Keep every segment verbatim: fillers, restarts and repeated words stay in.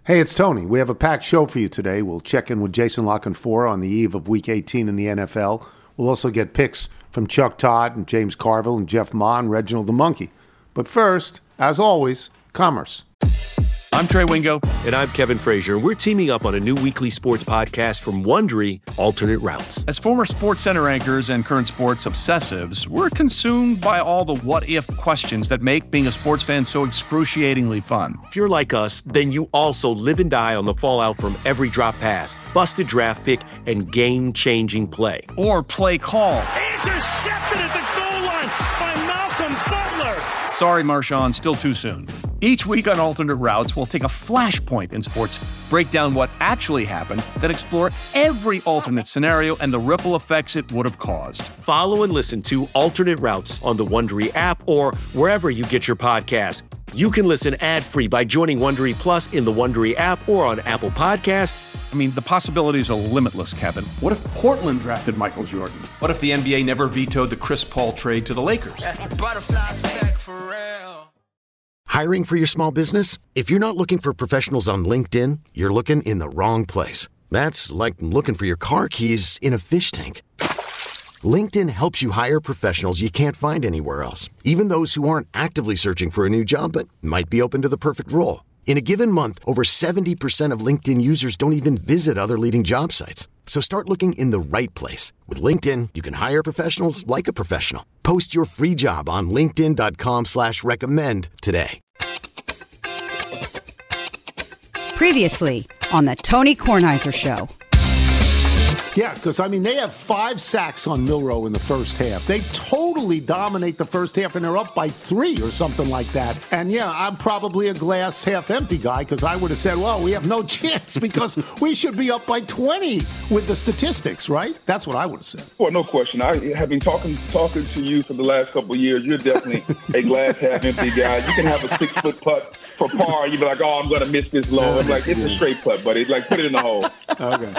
Hey, it's Tony. We have a packed show for you today. We'll check in with Jason La Canfora on the eve of Week eighteen in the N F L. We'll also get picks from Chuck Todd and James Carville and Jeff Ma and Reginald the Monkey. But first, as always, commerce. I'm Trey Wingo. And I'm Kevin Frazier. We're teaming up on a new weekly sports podcast from Wondery, Alternate Routes. As former Sports Center anchors and current sports obsessives, we're consumed by all the what-if questions that make being a sports fan so excruciatingly fun. If you're like us, then you also live and die on the fallout from every drop pass, busted draft pick, and game-changing play. Or play call. Intercepted at the goal line by Malcolm Butler. Sorry, Marshawn, still too soon. Each week on Alternate Routes, we'll take a flashpoint in sports, break down what actually happened, then explore every alternate scenario and the ripple effects it would have caused. Follow and listen to Alternate Routes on the Wondery app or wherever you get your podcasts. You can listen ad-free by joining Wondery Plus in the Wondery app or on Apple Podcasts. I mean, the possibilities are limitless, Kevin. What if Portland drafted Michael Jordan? What if the N B A never vetoed the Chris Paul trade to the Lakers? That's a butterfly effect for real. Hiring for your small business? If you're not looking for professionals on LinkedIn, you're looking in the wrong place. That's like looking for your car keys in a fish tank. LinkedIn helps you hire professionals you can't find anywhere else, even those who aren't actively searching for a new job but might be open to the perfect role. In a given month, over seventy percent of LinkedIn users don't even visit other leading job sites. So start looking in the right place. With LinkedIn, you can hire professionals like a professional. Post your free job on linkedin.com slash recommend today. Previously on the Tony Kornheiser Show. Yeah, because, I mean, they have five sacks on Milroe in the first half. They totally dominate the first half, and they're up by three or something like that. And, yeah, I'm probably a glass half-empty guy because I would have said, well, we have no chance because we should be up by twenty with the statistics, right? That's what I would have said. Well, no question. I have been talking talking to you for the last couple of years. You're definitely a glass half-empty guy. You can have a six-foot putt for par. You'd be like, oh, I'm going to miss this low. I'm like, it's a straight putt, buddy. Like, put it in the hole. Okay.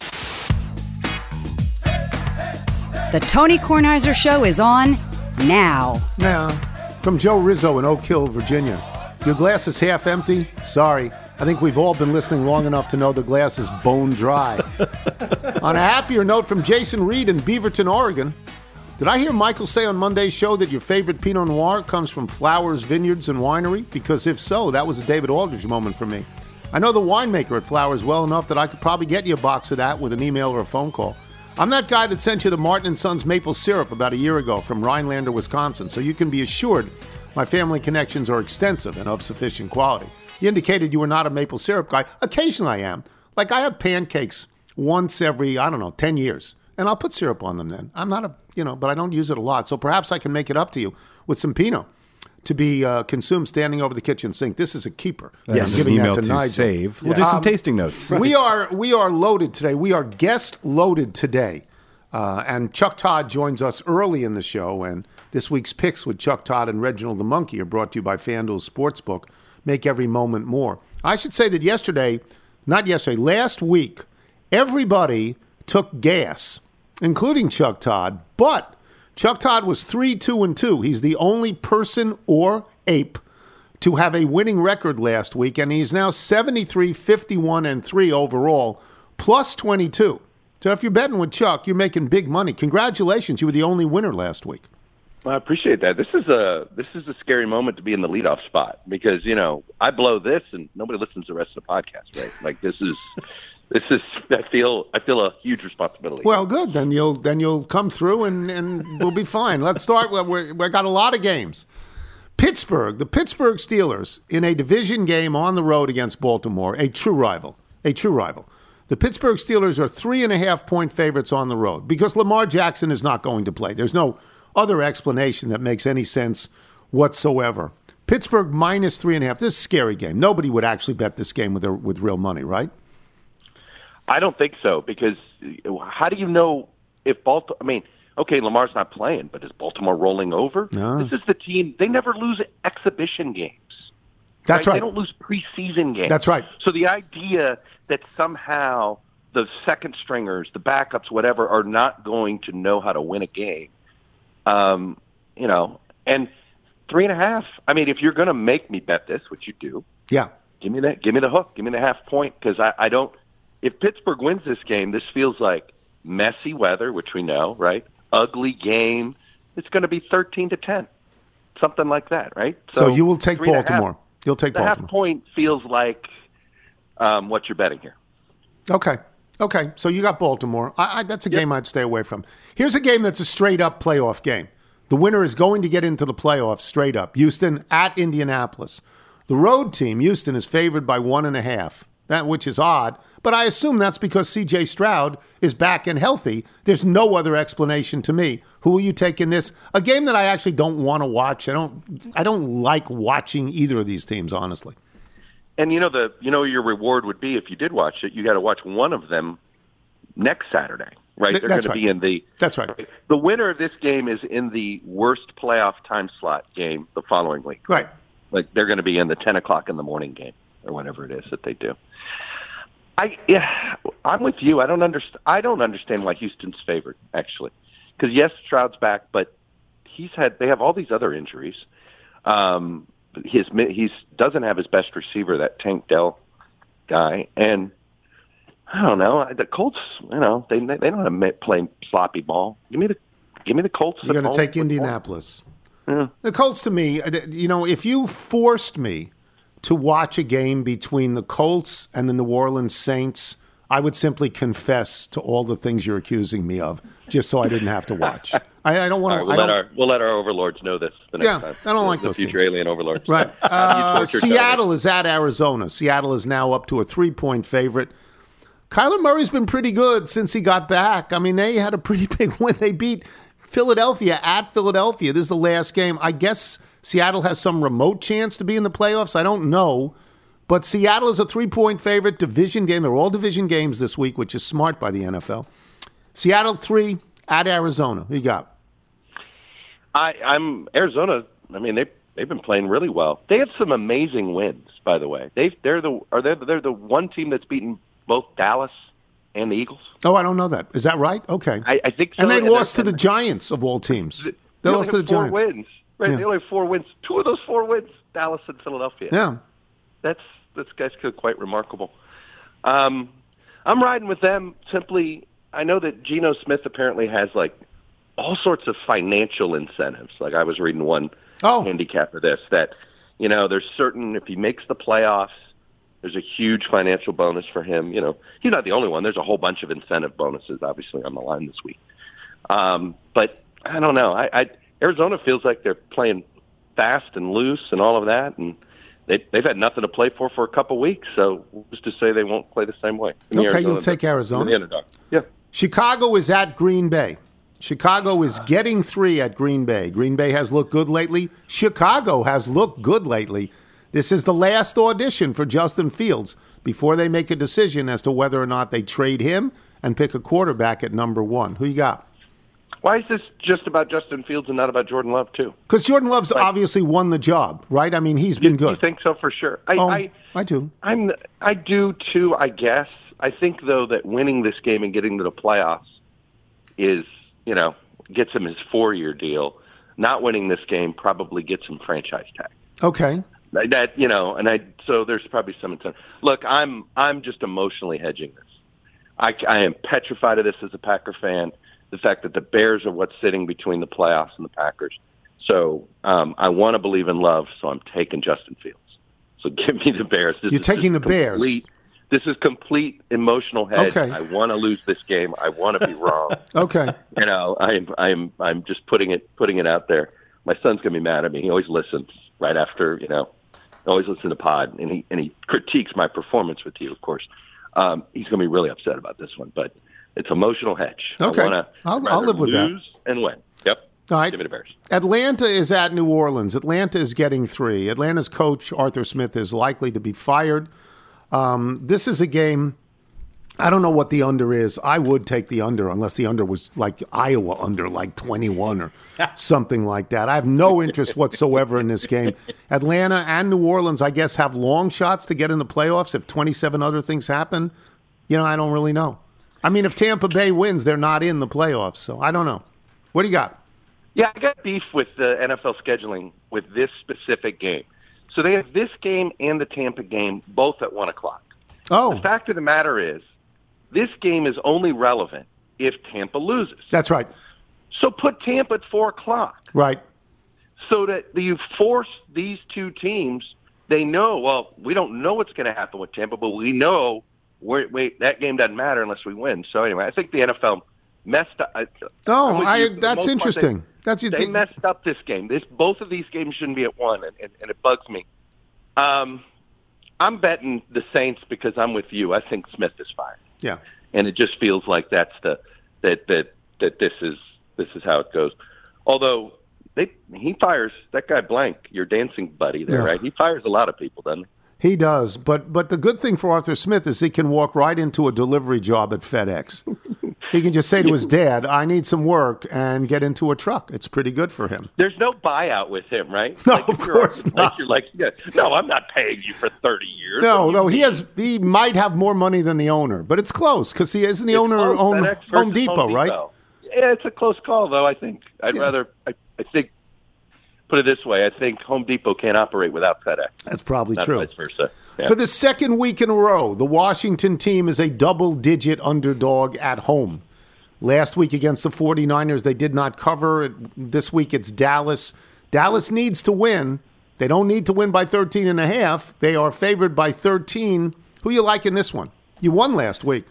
The Tony Kornheiser Show is on now. Now, from Joe Rizzo in Oak Hill, Virginia. Your glass is half empty? Sorry. I think we've all been listening long enough to know the glass is bone dry. On a happier note from Jason Reed in Beaverton, Oregon. Did I hear Michael say on Monday's show that your favorite Pinot Noir comes from Flowers Vineyards and Winery? Because if so, that was a David Aldridge moment for me. I know the winemaker at Flowers well enough that I could probably get you a box of that with an email or a phone call. I'm that guy that sent you the Martin and Sons maple syrup about a year ago from Rhinelander, Wisconsin, so you can be assured my family connections are extensive and of sufficient quality. You indicated you were not a maple syrup guy. Occasionally I am. Like I have pancakes once every, I don't know, ten years, and I'll put syrup on them then. I'm not a, you know, but I don't use it a lot, so perhaps I can make it up to you with some Pinot to be uh, consumed standing over the kitchen sink. This is a keeper. Yes, I'm giving email that to, to Nigel. save. We'll Yeah. do some Um, tasting notes. We are we are loaded today. We are guest loaded today. Uh, and Chuck Todd joins us early in the show. And this week's picks with Chuck Todd and Reginald the Monkey are brought to you by FanDuel Sportsbook. Make every moment more. I should say that yesterday, not yesterday, last week, everybody took gas, including Chuck Todd. But Chuck Todd was three, two, and two. He's the only person or ape to have a winning record last week, and he's now seventy-three, fifty-one, and three overall, plus twenty-two. So if you're betting with Chuck, you're making big money. Congratulations, you were the only winner last week. Well, I appreciate that. This is a this is a scary moment to be in the leadoff spot because, you know, I blow this and nobody listens to the rest of the podcast, right? Like this is this is I feel I feel a huge responsibility. Well, good. Then you'll then you'll come through and, and we'll be fine. Let's start. We're, we've got a lot of games. Pittsburgh, the Pittsburgh Steelers in a division game on the road against Baltimore, a true rival, a true rival. The Pittsburgh Steelers are three and a half point favorites on the road because Lamar Jackson is not going to play. There's no other explanation that makes any sense whatsoever. Pittsburgh minus three and a half. This is a scary game. Nobody would actually bet this game with with real money, right? I don't think so because how do you know if Baltimore? I mean, okay, Lamar's not playing, but is Baltimore rolling over? No. This is the team. They never lose exhibition games. That's right. They don't lose preseason games. That's right. So the idea that somehow the second stringers, the backups, whatever, are not going to know how to win a game, um, you know, and three and a half. I mean, if you're going to make me bet this, which you do, yeah, give me that. Give me the hook. Give me the half point because I, I don't. If Pittsburgh wins this game, this feels like messy weather, which we know, right? Ugly game. It's going to be thirteen to ten, something like that, right? So, so you will take Baltimore. You'll take the Baltimore. The half point feels like um, what you're betting here. Okay. Okay. So you got Baltimore. I, I, that's a yep. game I'd stay away from. Here's a game that's a straight-up playoff game. The winner is going to get into the playoffs straight up. Houston at Indianapolis. The road team, Houston, is favored by one and a half, that which is odd. But I assume that's because C J Stroud is back and healthy. There's no other explanation to me. Who will you take in this? A game that I actually don't want to watch. I don't. I don't like watching either of these teams, honestly. And you know the you know your reward would be if you did watch it. You got to watch one of them next Saturday, right? Th- They're going right. to be in the. That's right. right. The winner of this game is in the worst playoff time slot game the following week. Right. Like they're going to be in the ten o'clock in the morning game or whatever it is that they do. I yeah, I'm with you. I don't understand. I don't understand why Houston's favored actually, because yes, Stroud's back, but he's had. They have all these other injuries. Um, his he's doesn't have his best receiver, that Tank Dell guy, and I don't know. The Colts, you know, they they don't have to play sloppy ball. Give me the give me the Colts. You're going to take Indianapolis. Yeah. The Colts, to me, you know, if you forced me to watch a game between the Colts and the New Orleans Saints, I would simply confess to all the things you're accusing me of, just so I didn't have to watch. I, I don't want right, to. We'll, let our, we'll let our overlords know this the next yeah, time. I don't the, like the those future teams. alien overlords. Right. Uh, Seattle is at Arizona. Seattle is now up to a three-point favorite. Kyler Murray's been pretty good since he got back. I mean, they had a pretty big win. They beat Philadelphia at Philadelphia. This is the last game. I guess Seattle has some remote chance to be in the playoffs. I don't know. But Seattle is a three-point favorite, division game. They're all division games this week, which is smart by the N F L. Seattle three at Arizona. Who you got? I, I'm Arizona. I mean, they they've been playing really well. They have some amazing wins, by the way. They they're the are they they're the one team that's beaten both Dallas and the Eagles. Oh, I don't know that. Is that right? Okay. I, I think so. And they and lost to the Giants of all teams. They, they lost to the four Giants. Wins, right? Yeah. They only have four wins. Two of those four wins, Dallas and Philadelphia. Yeah. That's that's guys quite remarkable. Um, I'm riding with them simply. I know that Geno Smith apparently has like all sorts of financial incentives. Like I was reading one oh. handicap for this that you know there's certain if he makes the playoffs. There's a huge financial bonus for him. You know, he's not the only one. There's a whole bunch of incentive bonuses, obviously, on the line this week. Um, but I don't know. I, I Arizona feels like they're playing fast and loose and all of that, and they, they've had nothing to play for for a couple weeks. So who's to say they won't play the same way? Okay, Arizona, you'll take Arizona. The underdog. Yeah. Chicago is at Green Bay. Chicago is getting three at Green Bay. Green Bay has looked good lately. Chicago has looked good lately. This is the last audition for Justin Fields before they make a decision as to whether or not they trade him and pick a quarterback at number one. Who you got? Why is this just about Justin Fields and not about Jordan Love, too? Because Jordan Love's like, obviously won the job, right? I mean, he's been you, good. You think so for sure? I, oh, I, I do. I'm, I do, too, I guess. I think, though, that winning this game and getting to the playoffs is, you know, gets him his four-year deal. Not winning this game probably gets him franchise tag. Okay. That you know, and I so there's probably some intent. Look, I'm I'm just emotionally hedging this. I, I am petrified of this as a Packer fan. The fact that the Bears are what's sitting between the playoffs and the Packers. So um, I want to believe in Love, so I'm taking Justin Fields. So give me the Bears. This You're is taking the complete, Bears. This is complete emotional hedge. Okay. I want to lose this game. I want to be wrong. Okay. You know, I'm I'm I'm just putting it putting it out there. My son's gonna be mad at me. He always listens right after you know. Always listen to Pod, and he and he critiques my performance with you, of course. Um, he's going to be really upset about this one, but it's emotional hedge. Okay, I wanna I'll, I'll live with lose that. And win. Yep. All right. Give me the Bears. Atlanta is at New Orleans. Atlanta is getting three. Atlanta's coach, Arthur Smith, is likely to be fired. Um, this is a game, I don't know what the under is. I would take the under unless the under was like Iowa under, like twenty-one or something like that. I have no interest whatsoever in this game. Atlanta and New Orleans, I guess, have long shots to get in the playoffs if twenty-seven other things happen. You know, I don't really know. I mean, if Tampa Bay wins, they're not in the playoffs, so I don't know. What do you got? Yeah, I got beef with the N F L scheduling with this specific game. So they have this game and the Tampa game both at one o'clock. Oh. The fact of the matter is, this game is only relevant if Tampa loses. That's right. So put Tampa at four o'clock. Right. So that you force these two teams, they know, well, we don't know what's going to happen with Tampa, but we know we're, wait, that game doesn't matter unless we win. So anyway, I think the N F L messed up. No, I, that's interesting. They, that's they messed up this game. This Both of these games shouldn't be at one, and, and, and it bugs me. Um, I'm betting the Saints because I'm with you. I think Smith is fired. Yeah. And it just feels like that's the that that that this is this is how it goes. Although they he fires that guy Blank, your dancing buddy there, yeah. right? He fires a lot of people, doesn't he? He does. But but the good thing for Arthur Smith is he can walk right into a delivery job at FedEx. He can just say to his dad, I need some work, and get into a truck. It's pretty good for him. There's no buyout with him, right? No, like of course like not. You're like, yeah, no, I'm not paying you for thirty years. No, no, he has. He might have more money than the owner, but it's close because he isn't the it's owner own Home, Home Depot, Home right? Depot. Yeah, it's a close call, though, I think. I'd yeah. rather, I, I think, put it this way, I think Home Depot can't operate without FedEx. That's probably not true. Vice versa. Yeah. For the second week in a row, the Washington team is a double-digit underdog at home. Last week against the 49ers, they did not cover. This week it's Dallas. Dallas needs to win. They don't need to win by thirteen and a half. They are favored by thirteen. Who you like in this one? You won last week.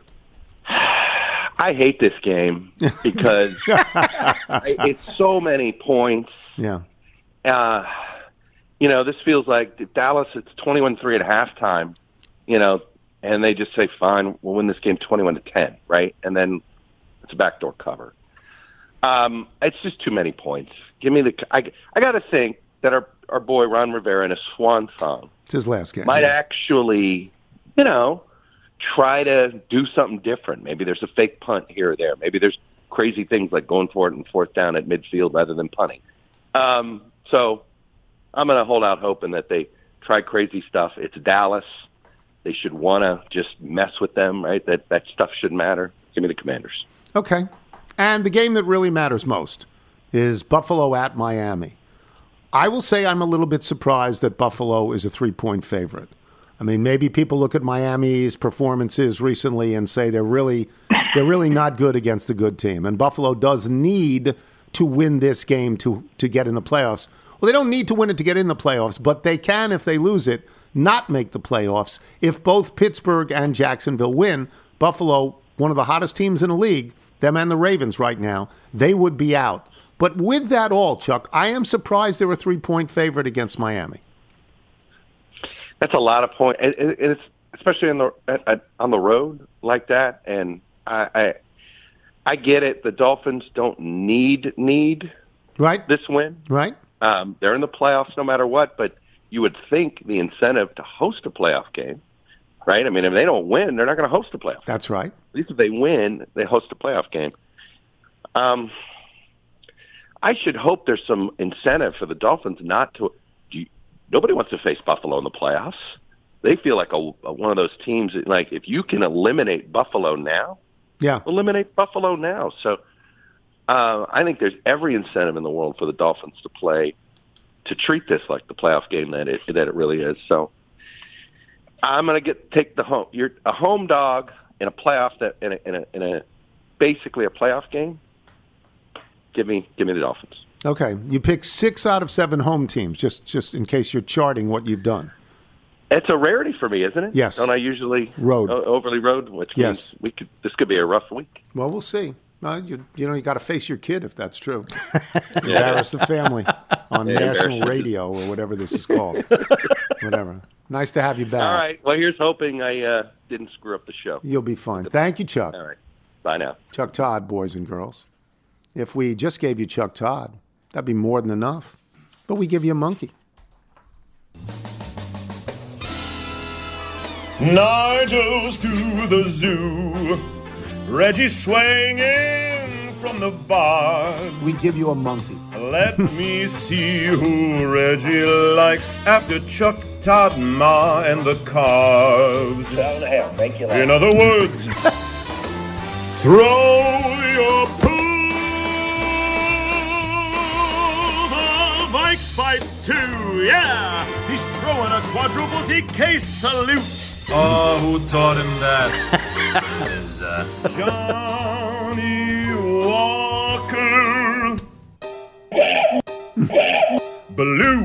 I hate this game because it's so many points. Yeah. Uh, you know, this feels like Dallas, it's twenty-one three at halftime, you know, and they just say, fine, we'll win this game twenty-one to ten, right? And then it's a backdoor cover. Um, it's just too many points. Give me the – I, I got to think that our, our boy Ron Rivera in a swan song it's his last game. might yeah. actually, you know, try to do something different. Maybe there's a fake punt here or there. Maybe there's crazy things like going for it and fourth down at midfield rather than punting. Um, so I'm going to hold out hoping that they try crazy stuff. It's Dallas. They should want to just mess with them, right? That that stuff shouldn't matter. Give me the Commanders. Okay. And the game that really matters most is Buffalo at Miami. I will say I'm a little bit surprised that Buffalo is a three-point favorite. I mean, maybe people look at Miami's performances recently and say they're really they're really not good against a good team. And Buffalo does need to win this game to, to get in the playoffs. Well, they don't need to win it to get in the playoffs, but they can, if they lose it, not make the playoffs. If both Pittsburgh and Jacksonville win, Buffalo, one of the hottest teams in the league, them and the Ravens right now, they would be out. But with that all, Chuck, I am surprised they're a three-point favorite against Miami. That's a lot of points, and it's especially on the on the road like that. And I, I, I get it. The Dolphins don't need need right this win. Right. Um, they're in the playoffs no matter what. But you would think the incentive to host a playoff game, right? I mean, if they don't win, they're not going to host a playoff. That's right. At least if they win, they host a playoff game. Um, I should hope there's some incentive for the Dolphins not to. Do you, nobody wants to face Buffalo in the playoffs. They feel like a, a one of those teams that, like, if you can eliminate Buffalo now, yeah, eliminate Buffalo now. So uh, I think there's every incentive in the world for the Dolphins to play, to treat this like the playoff game that it that it really is. So I'm going to get take the home. You're a home dog in a playoff that in a, in a in a basically a playoff game. Give me, give me the Dolphins. Okay, you pick six out of seven home teams, just just in case you're charting what you've done. It's a rarity for me, isn't it? Yes. Don't I usually road o- overly road? Which yes. means we could. This could be a rough week. Well, we'll see. Uh, you, you know, you got to face your kid if that's true. Embarrass the family on yeah, national radio or whatever this is called. Whatever. Nice to have you back. All right. Well, here's hoping I uh, didn't screw up the show. You'll be fine. Thank you, Chuck. All right. Bye now. Chuck Todd, boys and girls. If we just gave you Chuck Todd, that'd be more than enough. But we give you a monkey. Nigel's to the zoo. Reggie swinging from the bars. We give you a monkey. Let me see who Reggie likes after Chuck Todd, Ma, and the Carbs. Seven and a half. Thank you. In other words, throw your poo. The Vikes fight two, yeah! He's throwing a quadruple T K salute! Oh, who taught him that? Is, uh, Johnny Walker. Baloo.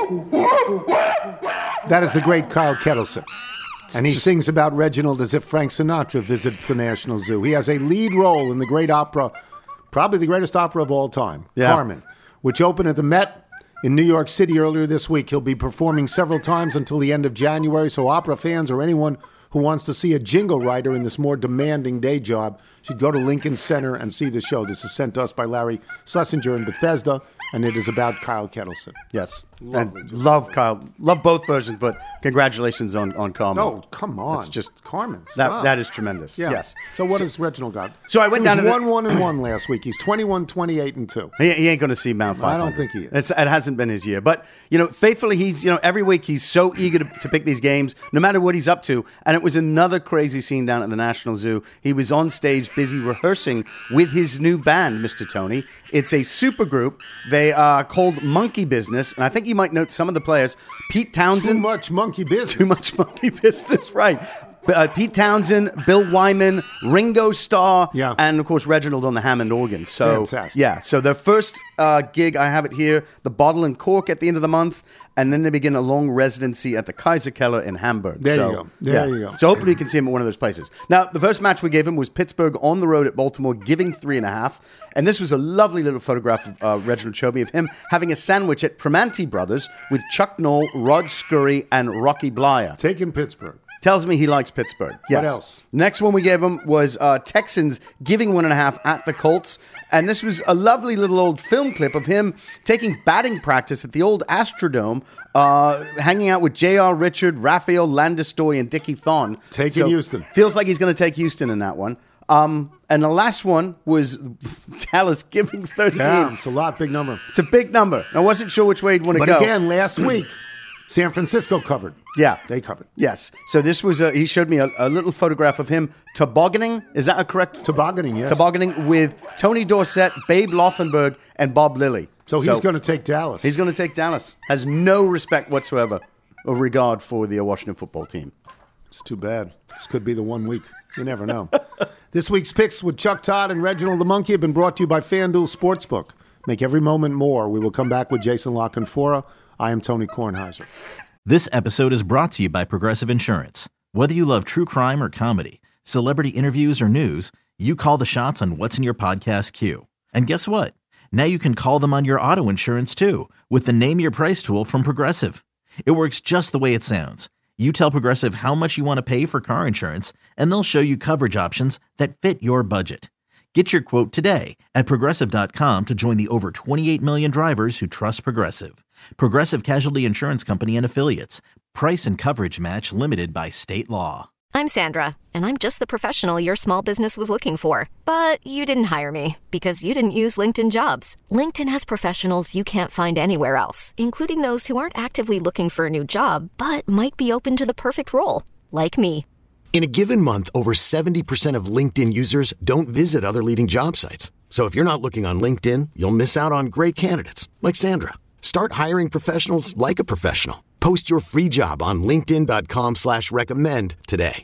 That is the great Kyle Kettleson. And he sings about Reginald as if Frank Sinatra visits the National Zoo. He has a lead role in the great opera, probably the greatest opera of all time, Yeah. Carmen, which opened at the Met in New York City earlier this week. He'll be performing several times until the end of January, so opera fans or anyone who wants to see a jingle writer in this more demanding day job should go to Lincoln Center and see the show. This is sent to us by Larry Schlesinger in Bethesda, and it is about Kyle Kettleson. Yes. And love Kyle. Love both versions, but congratulations on, on Carmen. Oh, come on. It's just Carmen. That, stop. that is tremendous. Yeah. Yes. So what So- has Reginald got? So I went He down was to the- one, one, and one last week. He's twenty-one, twenty-eight, and two. He, he ain't going to see Mount five hundred. I don't think he is. It's, it hasn't been his year. But, you know, faithfully, he's, you know, every week he's so eager to, to pick these games, no matter what he's up to. And it was another crazy scene down at the National Zoo. He was on stage busy rehearsing with his new band, Mister Tony. It's a super group. They are called Monkey Business. And I think you might note some of the players. Pete Townsend. Too much monkey business. Too much monkey business, right. Uh, Pete Townsend, Bill Wyman, Ringo Starr, Yeah. and, of course, Reginald on the Hammond organ. So, Fantastic. yeah, so the first uh, gig, I have it here, the Bottle and Cork at the end of the month, and then they begin a long residency at the Kaiser Keller in Hamburg. There so, you go. There yeah. you go. So hopefully you can see him at one of those places. Now, the first match we gave him was Pittsburgh on the road at Baltimore, giving three and a half. And this was a lovely little photograph of uh, Reginald showed me of him having a sandwich at Primanti Brothers with Chuck Noll, Rod Scurry, and Rocky Blyer. Taking Pittsburgh. Tells me he likes Pittsburgh. Yes. What else? Next one we gave him was uh, Texans giving one and a half at the Colts. And this was a lovely little old film clip of him taking batting practice at the old Astrodome, uh, hanging out with J R. Richard, Rafael Landestoy, and Dickie Thon. Taking Houston. Feels like he's going to take Houston in that one. Um, and the last one was Dallas giving thirteen. Yeah, it's a lot, big number. It's a big number. I wasn't sure which way he'd want to But go. again, last week, San Francisco covered. Yeah. They covered. Yes. So this was a, he showed me a, a little photograph of him tobogganing. Is that a correct? Tobogganing, yes. Tobogganing with Tony Dorsett, Babe Loffenberg, and Bob Lilly. So he's going to take Dallas. He's going to take Dallas. Has no respect whatsoever or regard for the uh, Washington football team. It's too bad. This could be the one week. You never know. This week's picks with Chuck Todd and Reginald the Monkey have been brought to you by FanDuel Sportsbook. Make every moment more. We will come back with Jason La Canfora. I am Tony Kornheiser. This episode is brought to you by Progressive Insurance. Whether you love true crime or comedy, celebrity interviews or news, you call the shots on what's in your podcast queue. And guess what? Now you can call them on your auto insurance too with the Name Your Price tool from Progressive. It works just the way it sounds. You tell Progressive how much you want to pay for car insurance, and they'll show you coverage options that fit your budget. Get your quote today at Progressive dot com to join the over twenty-eight million drivers who trust Progressive. Progressive Casualty Insurance Company and Affiliates. Price and coverage match limited by state law. I'm Sandra, and I'm just the professional your small business was looking for. But you didn't hire me because you didn't use LinkedIn Jobs. LinkedIn has professionals you can't find anywhere else, including those who aren't actively looking for a new job, but might be open to the perfect role, like me. In a given month, over seventy percent of LinkedIn users don't visit other leading job sites. So if you're not looking on LinkedIn, you'll miss out on great candidates like Sandra. Start hiring professionals like a professional. Post your free job on linkedin dot com slash recommend today.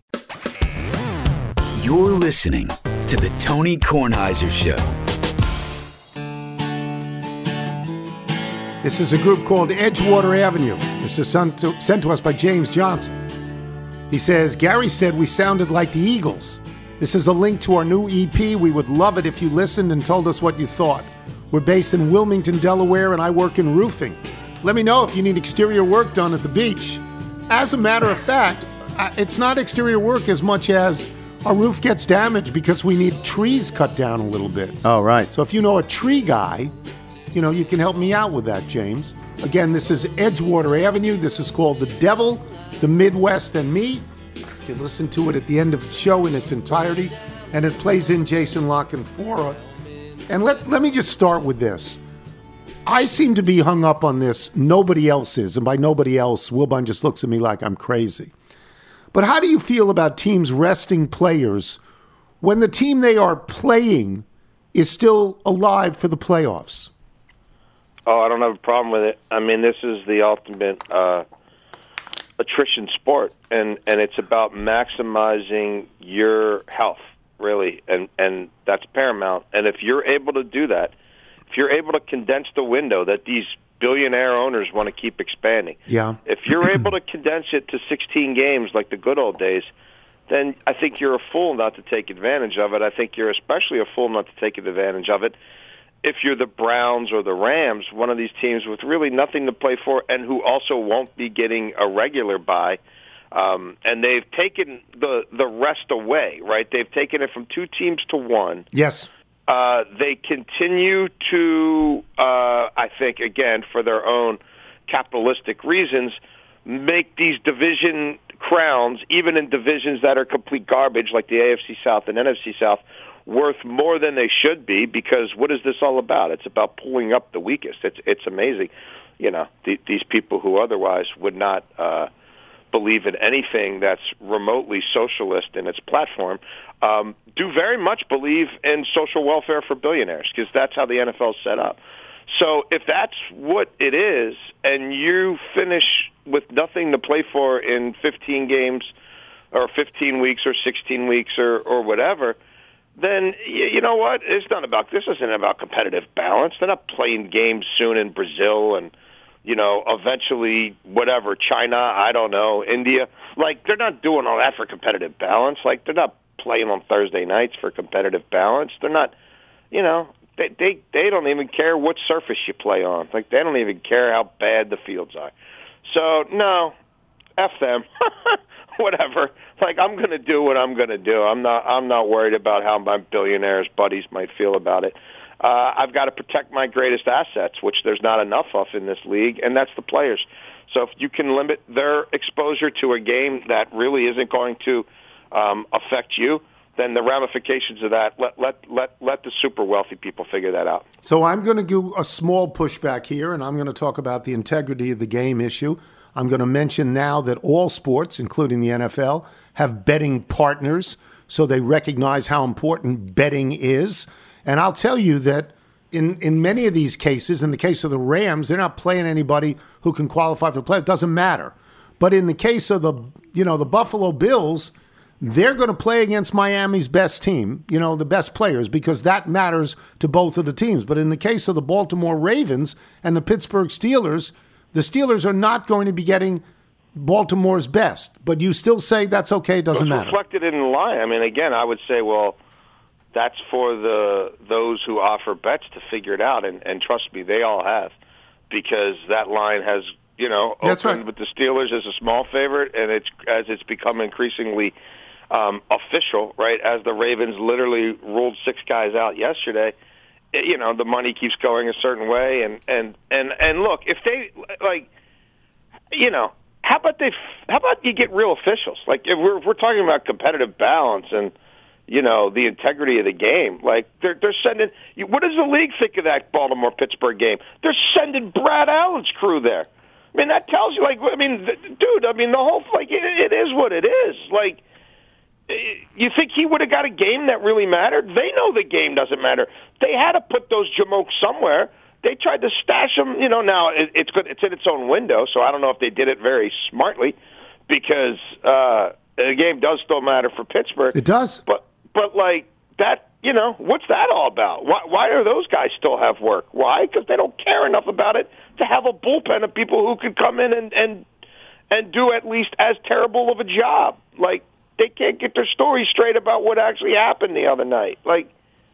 You're listening to the Tony Kornheiser Show. This is a group called Edgewater Avenue. This is sent to, sent to us by James Johnson. He says, Gary said we sounded like the Eagles. This is a link to our new E P. We would love it if you listened and told us what you thought. We're based in Wilmington, Delaware, and I work in roofing. Let me know if you need exterior work done at the beach. As a matter of fact, it's not exterior work as much as our roof gets damaged because we need trees cut down a little bit. Oh, right. So if you know a tree guy, you know, you can help me out with that, James. Again, this is Edgewater Avenue. This is called The Devil, The Midwest, and Me. You can listen to it at the end of the show in its entirety, and it plays in Jason La Canfora. And let, let me just start with this. I seem to be hung up on this. Nobody else is. And by nobody else, Wilbon just looks at me like I'm crazy. But how do you feel about teams resting players when the team they are playing is still alive for the playoffs? Oh, I don't have a problem with it. I mean, this is the ultimate uh, attrition sport, and, and it's about maximizing your health, really, and, and that's paramount. And if you're able to do that, if you're able to condense the window that these billionaire owners want to keep expanding, yeah. if you're able to condense it to sixteen games like the good old days, then I think you're a fool not to take advantage of it. I think you're especially a fool not to take advantage of it if you're the Browns or the Rams, one of these teams with really nothing to play for and who also won't be getting a regular bye. Um, and they've taken the, the rest away, right? They've taken it from two teams to one. Yes. Uh, they continue to, uh, I think, again, for their own capitalistic reasons, make these division crowns, even in divisions that are complete garbage like the A F C South and N F C South, worth more than they should be, because what is this all about? It's about pulling up the weakest. It's it's amazing. You know, the, these people who otherwise would not uh, believe in anything that's remotely socialist in its platform um, do very much believe in social welfare for billionaires, because that's how the N F L is set up. So if that's what it is, and you finish with nothing to play for in fifteen games or fifteen weeks or sixteen weeks or, or whatever, then you know what? It's not about, this isn't about competitive balance. They're not playing games soon in Brazil and, you know, eventually whatever, China, I don't know, India. Like, they're not doing all that for competitive balance. Like, they're not playing on Thursday nights for competitive balance. They're not, you know, they they, they don't even care what surface you play on. Like, they don't even care how bad the fields are. So, no, F them. Whatever. Like, I'm going to do what I'm going to do. I'm not I'm not worried about how my billionaires buddies might feel about it. Uh, I've got to protect my greatest assets, which there's not enough of in this league, and that's the players. So if you can limit their exposure to a game that really isn't going to um, affect you, then the ramifications of that, let let let let the super wealthy people figure that out. So I'm going to do a small pushback here, and I'm going to talk about the integrity of the game issue. I'm going to mention now that all sports, including the N F L, have betting partners, so they recognize how important betting is. And I'll tell you that in, in many of these cases, in the case of the Rams, they're not playing anybody who can qualify for the play. It doesn't matter. But in the case of the, you know, the Buffalo Bills, they're going to play against Miami's best team, you know, the best players, because that matters to both of the teams. But in the case of the Baltimore Ravens and the Pittsburgh Steelers, the Steelers are not going to be getting Baltimore's best. But you still say that's okay, it doesn't it's matter. Reflected in the line. I mean, again, I would say, well, that's for the those who offer bets to figure it out. And, and trust me, they all have, because that line has, you know, that's opened right. with the Steelers as a small favorite, and it's as it's become increasingly um, official, right, as the Ravens literally ruled six guys out yesterday. You know, the money keeps going a certain way, and and and and look, if they like, you know, how about they? How about you get real officials? Like, if we're if we're talking about competitive balance and, you know, the integrity of the game, like they're they're sending. What does the league think of that Baltimore Pittsburgh game? They're sending Brad Allen's crew there. I mean, that tells you, like, I mean, dude, I mean, the whole like it, it is what it is, like. You think he would have got a game that really mattered? They know the game doesn't matter. They had to put those jamokes somewhere. They tried to stash them. You know, now it, it's good. It's in its own window, so I don't know if they did it very smartly, because uh, the game does still matter for Pittsburgh. It does. But but like that, you know, what's that all about? Why, why do those guys still have work? Why? Because they don't care enough about it to have a bullpen of people who could come in and and and do at least as terrible of a job. Like, they can't get their story straight about what actually happened the other night. Like,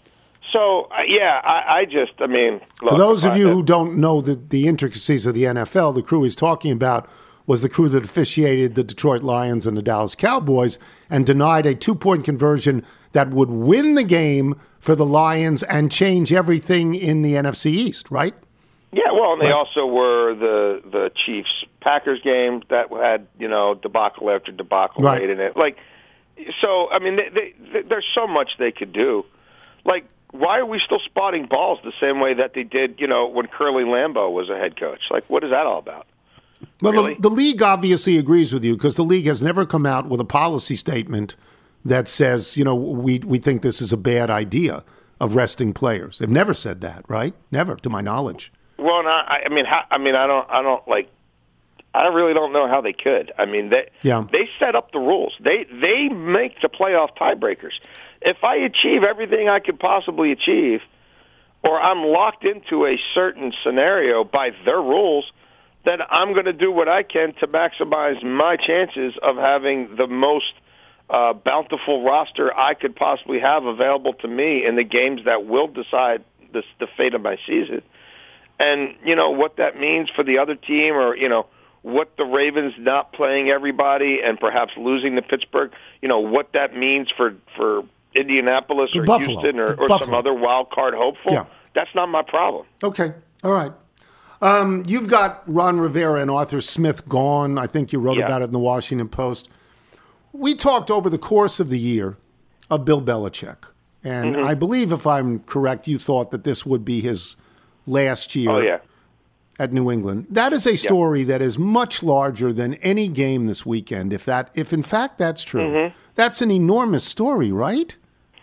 so, uh, yeah, I, I just, I mean, look, for those of I, you who don't know the, the intricacies of the N F L, the crew he's talking about was the crew that officiated the Detroit Lions and the Dallas Cowboys and denied a two-point conversion that would win the game for the Lions and change everything in the N F C East, right? Yeah, well, and they right. also were the the Chiefs-Packers game that had, you know, debacle after debacle right. made in it. Like, so, I mean, they, they, they, there's so much they could do. Like, why are we still spotting balls the same way that they did, you know, when Curly Lambeau was a head coach? Like, what is that all about? Well, really? the, the league obviously agrees with you, because the league has never come out with a policy statement that says, you know, we we think this is a bad idea of resting players. They've never said that, right? Never, to my knowledge. Well, not, I, I mean, how, I mean, I don't, I don't like. I really don't know how they could. I mean, they yeah. they set up the rules. They they make the playoff tiebreakers. If I achieve everything I could possibly achieve, or I'm locked into a certain scenario by their rules, then I'm going to do what I can to maximize my chances of having the most uh, bountiful roster I could possibly have available to me in the games that will decide the, the fate of my season. And, you know, what that means for the other team, or, you know, what the Ravens not playing everybody and perhaps losing to Pittsburgh, you know, what that means for, for Indianapolis the or Buffalo. Houston or, or some other wild card hopeful, yeah. that's not my problem. Okay. All right. Um, you've got Ron Rivera and Arthur Smith gone. I think you wrote Yeah. about it in the Washington Post. We talked over the course of the year of Bill Belichick. And Mhm. I believe, if I'm correct, you thought that this would be his last year. Oh, yeah. At New England. That is a story that is much larger than any game this weekend. If that, if in fact that's true, Mhm. that's an enormous story, right?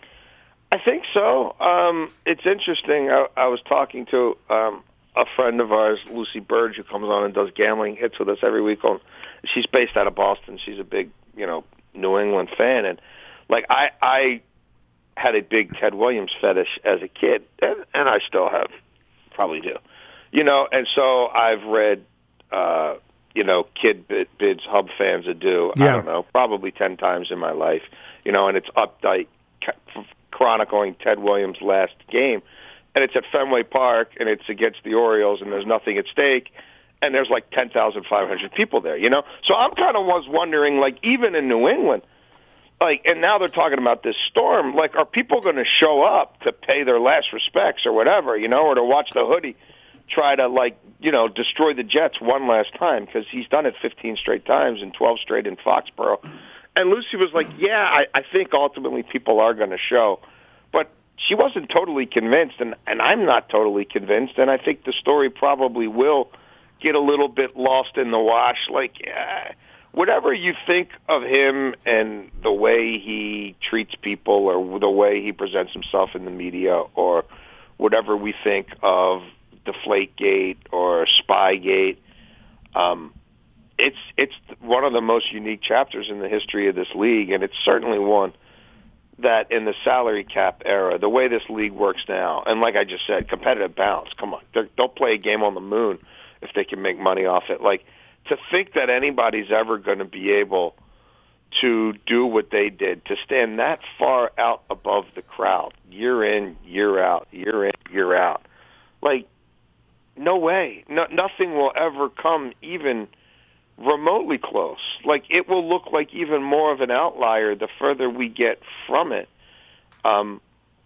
I think so. Um, it's interesting. I, I was talking to um, a friend of ours, Lucy Burge, who comes on and does gambling hits with us every week. On, she's based out of Boston. She's a big, you know, New England fan, and like I, I had a big Ted Williams fetish as a kid, and, and I still have, probably do. You know, and so I've read, uh, you know, Kid Bid, Bids Hub fans Ado, Yeah. I don't know, probably ten times in my life, you know, and it's update chronicling Ted Williams' last game. And it's at Fenway Park, and it's against the Orioles, and there's nothing at stake, and there's like ten thousand five hundred people there, you know? So I'm kind of was wondering, like, even in New England, like, and now they're talking about this storm, like, are people going to show up to pay their last respects or whatever, you know, or to watch the hoodie try to, like, you know, destroy the Jets one last time, because he's done it fifteen straight times and twelve straight in Foxborough. And Lucy was like, yeah, I, I think ultimately people are going to show. But she wasn't totally convinced, and, and I'm not totally convinced, and I think the story probably will get a little bit lost in the wash. Like, uh, whatever you think of him and the way he treats people or the way he presents himself in the media, or whatever we think of Deflategate or Spygate, um, it's it's one of the most unique chapters in the history of this league, and it's certainly one that in the salary cap era, the way this league works now, and like I just said, competitive balance, come on, They're, they'll play a game on the moon if they can make money off it. Like, to think that anybody's ever going to be able to do what they did, to stand that far out above the crowd, year in, year out, year in, year out, like, no way. No, nothing will ever come even remotely close. Like, it will look like even more of an outlier the further we get from it. Um,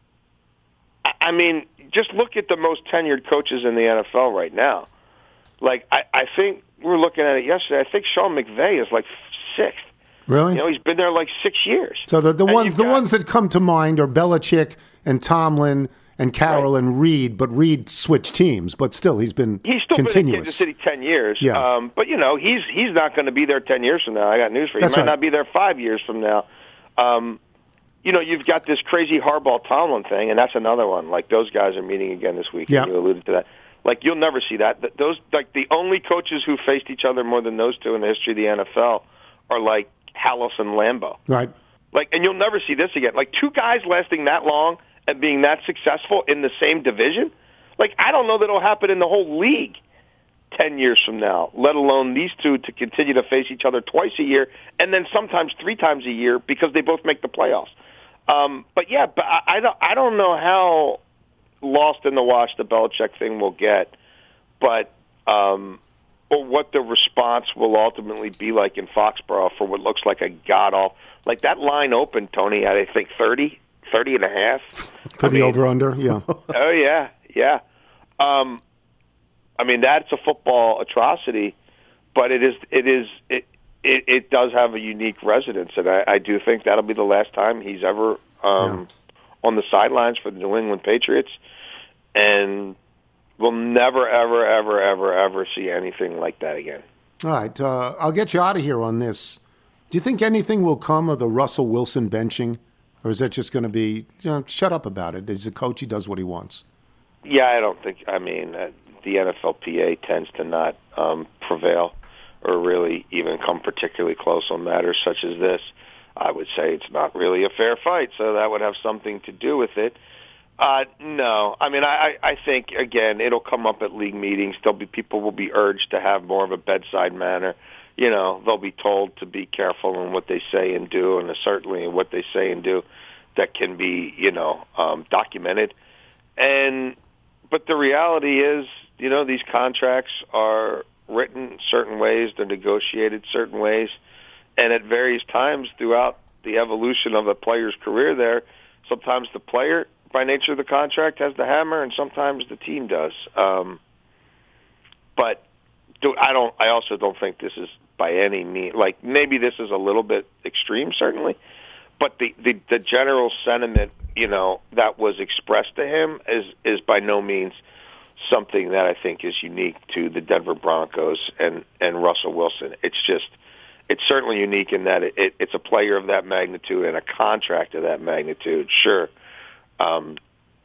I, I mean, just look at the most tenured coaches in the N F L right now. Like, I, I think we were looking at it yesterday. I think Sean McVay is like sixth. Really? You know, he's been there like six years. So the, the And ones you've the got- ones that come to mind are Belichick and Tomlin and Carroll and Reed, but Reed switched teams, but still he's been He's still continuous. been in Kansas City ten years. Yeah. Um, but, you know, he's he's not going to be there ten years from now. I got news for you. That's He might right. not be there five years from now. Um, you know, you've got this crazy Harbaugh-Tomlin thing, and that's another one. Like, those guys are meeting again this week. Yeah. And you alluded to that. Like, you'll never see that. Th- Those, like, the only coaches who faced each other more than those two in the history of the N F L are, like, Hallis and Lambeau. Right. Like, and you'll never see this again. Like, two guys lasting that long and being that successful in the same division, like, I don't know that it'll happen in the whole league ten years from now, let alone these two to continue to face each other twice a year and then sometimes three times a year because they both make the playoffs. Um, but, yeah, but I, I, don't, I don't know how lost in the wash the Belichick thing will get, but um, or what the response will ultimately be like in Foxborough for what looks like a god-awful. Like, that line opened, Tony, at, I think, thirty, thirty and a half. For I the mean, over-under, yeah. Oh, yeah, yeah. Um, I mean, that's a football atrocity, but it is, it is, it, it, it does have a unique resonance, and I, I do think that'll be the last time he's ever um, yeah. on the sidelines for the New England Patriots, and we'll never, ever, ever, ever, ever see anything like that again. All right, uh, I'll get you out of here on this. Do you think anything will come of the Russell Wilson benching, or is that just going to be, you know, shut up about it? He's a coach, he does what he wants. Yeah, I don't think, I mean, uh, the N F L P A tends to not um, prevail or really even come particularly close on matters such as this. I would say it's not really a fair fight, so that would have something to do with it. Uh, no, I mean, I, I think, again, it'll come up at league meetings. There'll be people will be urged to have more of a bedside manner. You know, they'll be told to be careful in what they say and do, and certainly in what they say and do that can be, you know, um, documented. And but the reality is, you know, these contracts are written certain ways, they're negotiated certain ways, and at various times throughout the evolution of a player's career there, sometimes the player, by nature of the contract, has the hammer, and sometimes the team does. Um, but do, I don't. I also don't think this is by any means, like, maybe this is a little bit extreme, certainly, but the, the, the general sentiment, you know, that was expressed to him is, is by no means something that I think is unique to the Denver Broncos and, and Russell Wilson. It's just, it's certainly unique in that it, it, it's a player of that magnitude and a contract of that magnitude, sure. Um,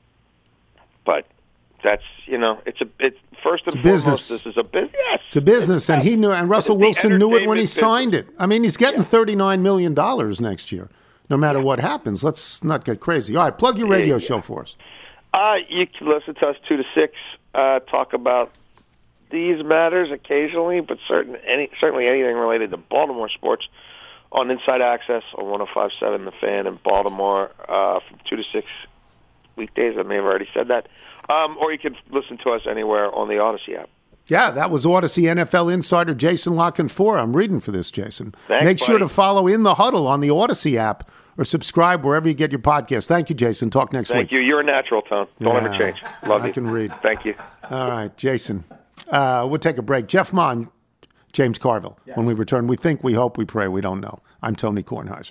but that's, you know, it's a, it's first and it's foremost, business. this is a business. Yes, it's a business, and he knew, and Russell Wilson knew it when he signed it. I mean, he's getting thirty-nine million dollars next year, no matter what happens. Let's not get crazy. All right, plug your radio yeah, yeah. show for us. Uh, you can listen to us two to six, uh, talk about these matters occasionally, but certain any certainly anything related to Baltimore sports on Inside Access on one oh five point seven The Fan in Baltimore uh, from two to six weekdays. I may have already said that. Um, or you can listen to us anywhere on the Odyssey app. Yeah, that was Odyssey N F L insider Jason La Canfora. I'm reading for this, Jason. Thanks, Make sure buddy. to follow In the Huddle on the Odyssey app or subscribe wherever you get your podcast. Thank you, Jason. Talk next Thank week. Thank you. You're a natural, Tone. Don't yeah, ever change. Love I you. I can read. Thank you. All right, Jason. Uh, we'll take a break. Jeff Mon, James Carville. Yes. When we return, we think, we hope, we pray, we don't know. I'm Tony Kornheiser.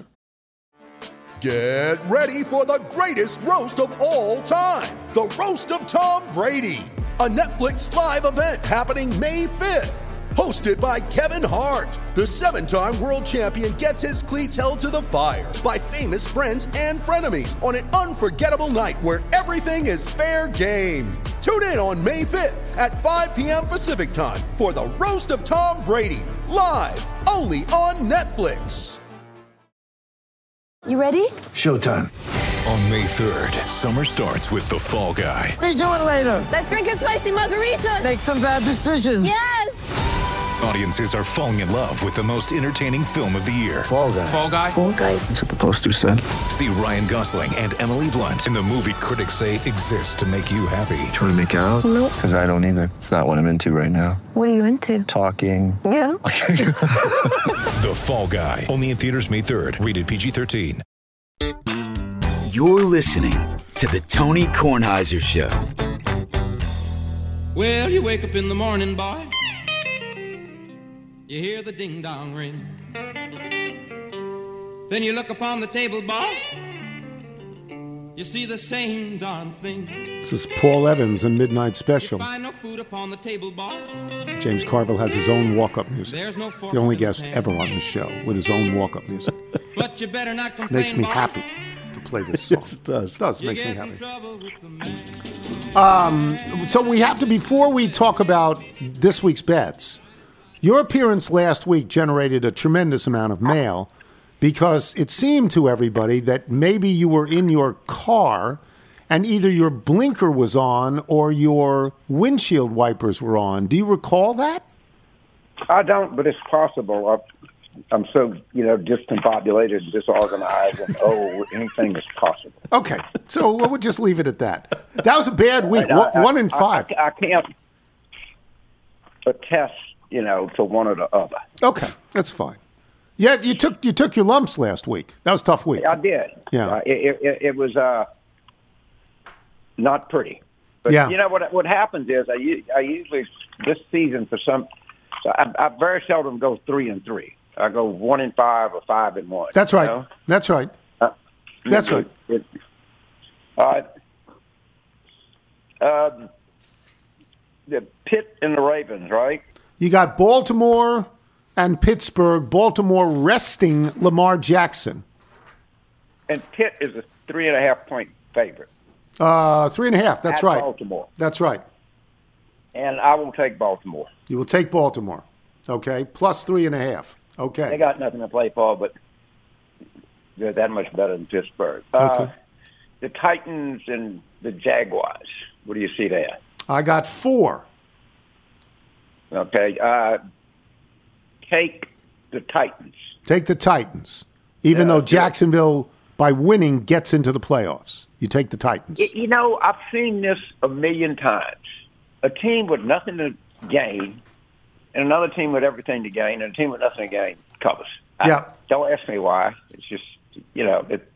Get ready for the greatest roast of all time, the Roast of Tom Brady, a Netflix live event happening May fifth. Hosted by Kevin Hart, the seven-time world champion gets his cleats held to the fire by famous friends and frenemies on an unforgettable night where everything is fair game. Tune in on May fifth at five p.m. Pacific time for the Roast of Tom Brady, live only on Netflix. You ready? Showtime. On May third, summer starts with The Fall Guy. Let's do it later. Let's drink a spicy margarita. Make some bad decisions. Yes. Audiences are falling in love with the most entertaining film of the year. Fall Guy. Fall Guy? Fall Guy. That's what the poster said. See Ryan Gosling and Emily Blunt in the movie critics say exists to make you happy. Trying to make it out? Nope. Because I don't either. It's not what I'm into right now. What are you into? Talking. Yeah. The Fall Guy. Only in theaters May third. Rated P G thirteen. You're listening to the Tony Kornheiser Show. Well, you wake up in the morning, boy. You hear the ding-dong ring. Then you look upon the table, boy. You see the same darn thing. This is Paul Evans and Midnight Special. Find no food upon the table, boy. James Carville has his own walk-up music. There's no fork the only in the guest pan. ever on this show with his own walk-up music. But you better not complain, Makes me boy. happy to play this song. Yes, it does. It does. You Makes me get in happy. trouble with the man. Um, so we have to, before we talk about this week's bets, your appearance last week generated a tremendous amount of mail because it seemed to everybody that maybe you were in your car and either your blinker was on or your windshield wipers were on. Do you recall that? I don't, but it's possible. I, I'm so, you know, discombobulated and disorganized, and oh, anything is possible. Okay, so we'll just leave it at that. That was a bad week. I, I, One in five. I, I can't attest, you know, to one or the other. Okay, that's fine. Yeah, you took you took your lumps last week. That was a tough week. I did. Yeah, uh, it, it, it was uh, not pretty. But yeah. You know what? What happens is I, I usually this season for some, so I, I very seldom go three and three. I go one and five or five and one. That's right. You know? That's right. Uh, That's it, right. It, uh, uh, the Pitt and the Ravens, right? You got Baltimore and Pittsburgh. Baltimore resting Lamar Jackson. And Pitt is a three and a half point favorite. Uh, three and a half. That's At right. Baltimore. That's right. and I will take Baltimore. You will take Baltimore. Okay, plus three and a half. Okay. They got nothing to play for, but they're that much better than Pittsburgh. Okay. Uh, the Titans and the Jaguars. What do you see there? I got four. Okay. Uh, take the Titans. Take the Titans. Even Yeah, though do it. Jacksonville, by winning, gets into the playoffs. You take the Titans. Y- You know, I've seen this a million times. A team with nothing to gain and another team with everything to gain and a team with nothing to gain covers. I- Yeah. don't ask me why. It's just, you know, it,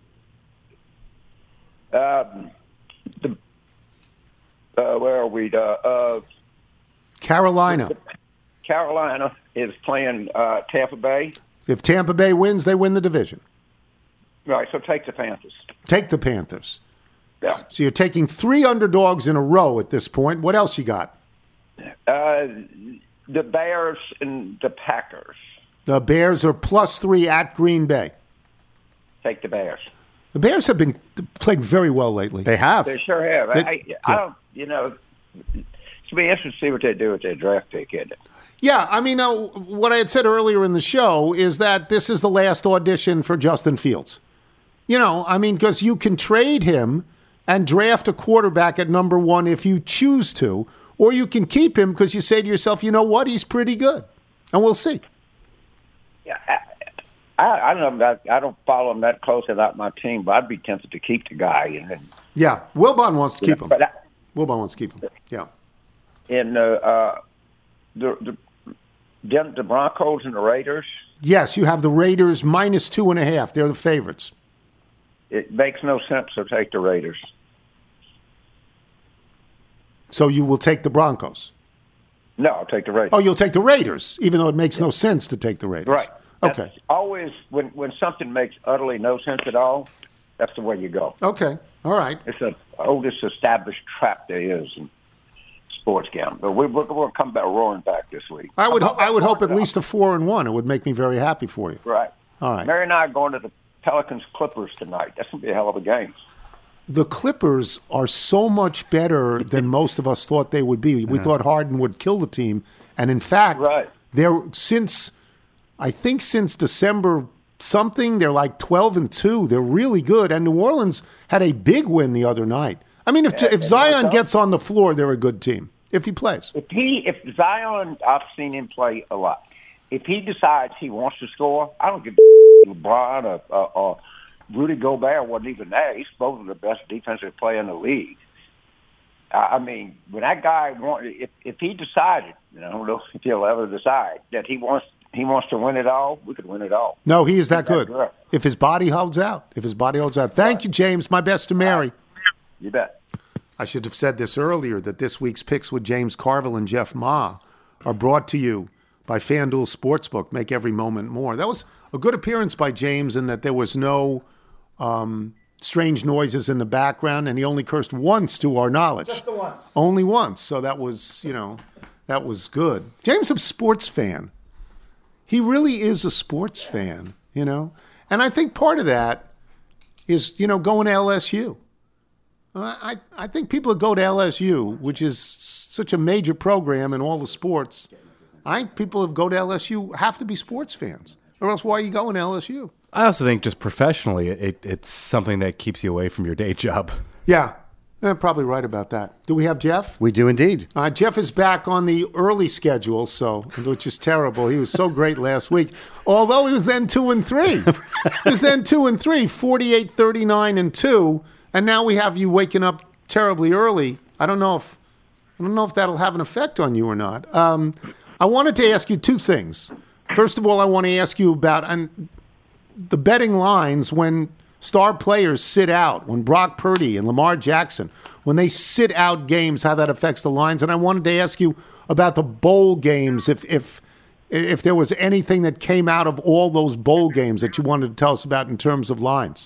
um, the, uh, where are we? Uh, uh, Carolina. Carolina is playing uh, Tampa Bay. If Tampa Bay wins, they win the division. Right, so take the Panthers. Take the Panthers. Yeah. So you're taking three underdogs in a row at this point. What else you got? Uh, the Bears and the Packers. The Bears are plus three at Green Bay. Take the Bears. The Bears have been playing very well lately. They have. They sure have. They- I, I, yeah. I don't, you know, it's be interesting to see what they do with their draft pick, isn't it? Yeah, I mean, uh, what I had said earlier in the show is that this is the last audition for Justin Fields. You know, I mean, because you can trade him and draft a quarterback at number one if you choose to, or you can keep him because you say to yourself, you know what, he's pretty good. And we'll see. Yeah, I, I, I don't know. I, I don't follow him that close about my team, but I'd be tempted to keep the guy. And, and Yeah, Wilbon wants to keep Yeah, him. but I- Wilbon wants to keep him. Yeah. in uh, uh, the the the the Broncos and the Raiders, Yes, you have the Raiders minus two and a half. They're the favorites. it makes no sense to take the Raiders. So you will take the Broncos. No, I'll take the Raiders. Oh, you'll take the Raiders, even though it makes no sense to take the Raiders. Right. Okay. That's always when when something makes utterly no sense at all, that's the way you go. Okay. All right. It's the oldest established trap there is in sports gambling. But we, we're going to come back roaring back this week. I would I'm I would hope at going to- least a four and one. It would make me very happy for you. Right. All right. Mary and I are going to the Pelicans Clippers tonight. That's going to be a hell of a game. The Clippers are so much better than most of us thought they would be. We thought Harden would kill the team, and in fact, Right. they're since I think since December something, they're like twelve and two. They're really good, and New Orleans had a big win the other night. I mean, if Yeah, if and Zion they're gets on the floor, they're a good team if he plays. If he, if Zion, I've seen him play a lot. If he decides he wants to score, I don't give a LeBron or, or, or Rudy Gobert wasn't even there. He's both of the best defensive player in the league. I I mean, when that guy wanted, if if he decided, you know, I don't know if he'll ever decide that he wants he wants to win it all, we could win it all. No, he is that He's good. good. If his body holds out, if his body holds out. Thank you, James. My best to Mary. You bet. I should have said this earlier that this week's picks with James Carville and Jeff Ma are brought to you by FanDuel Sportsbook. Make every moment more. That was a good appearance by James in that there was no um, strange noises in the background, and he only cursed once to our knowledge. Just the once. Only once. So that was, you know, that was good. James is a sports fan. He really is a sports fan, you know. And I think part of that is, you know, going to L S U. I, I think people that go to L S U, which is such a major program in all the sports, I think people that go to L S U have to be sports fans. Or else why are you going to L S U? I also think just professionally, it, it's something that keeps you away from your day job. Yeah, you're probably right about that. Do we have Jeff? We do indeed. Uh, Jeff is back on the early schedule, so which is terrible. He was so great last week, although he was then two and three. He was then two and three, forty-eight, thirty-nine, and two, and now we have you waking up terribly early. I don't know if I don't know if that'll have an effect on you or not. Um, I wanted to ask you two things. First of all, I want to ask you about and the betting lines when star players sit out, when Brock Purdy and Lamar Jackson, when they sit out games, how that affects the lines. And I wanted to ask you about the bowl games, if if if there was anything that came out of all those bowl games that you wanted to tell us about in terms of lines.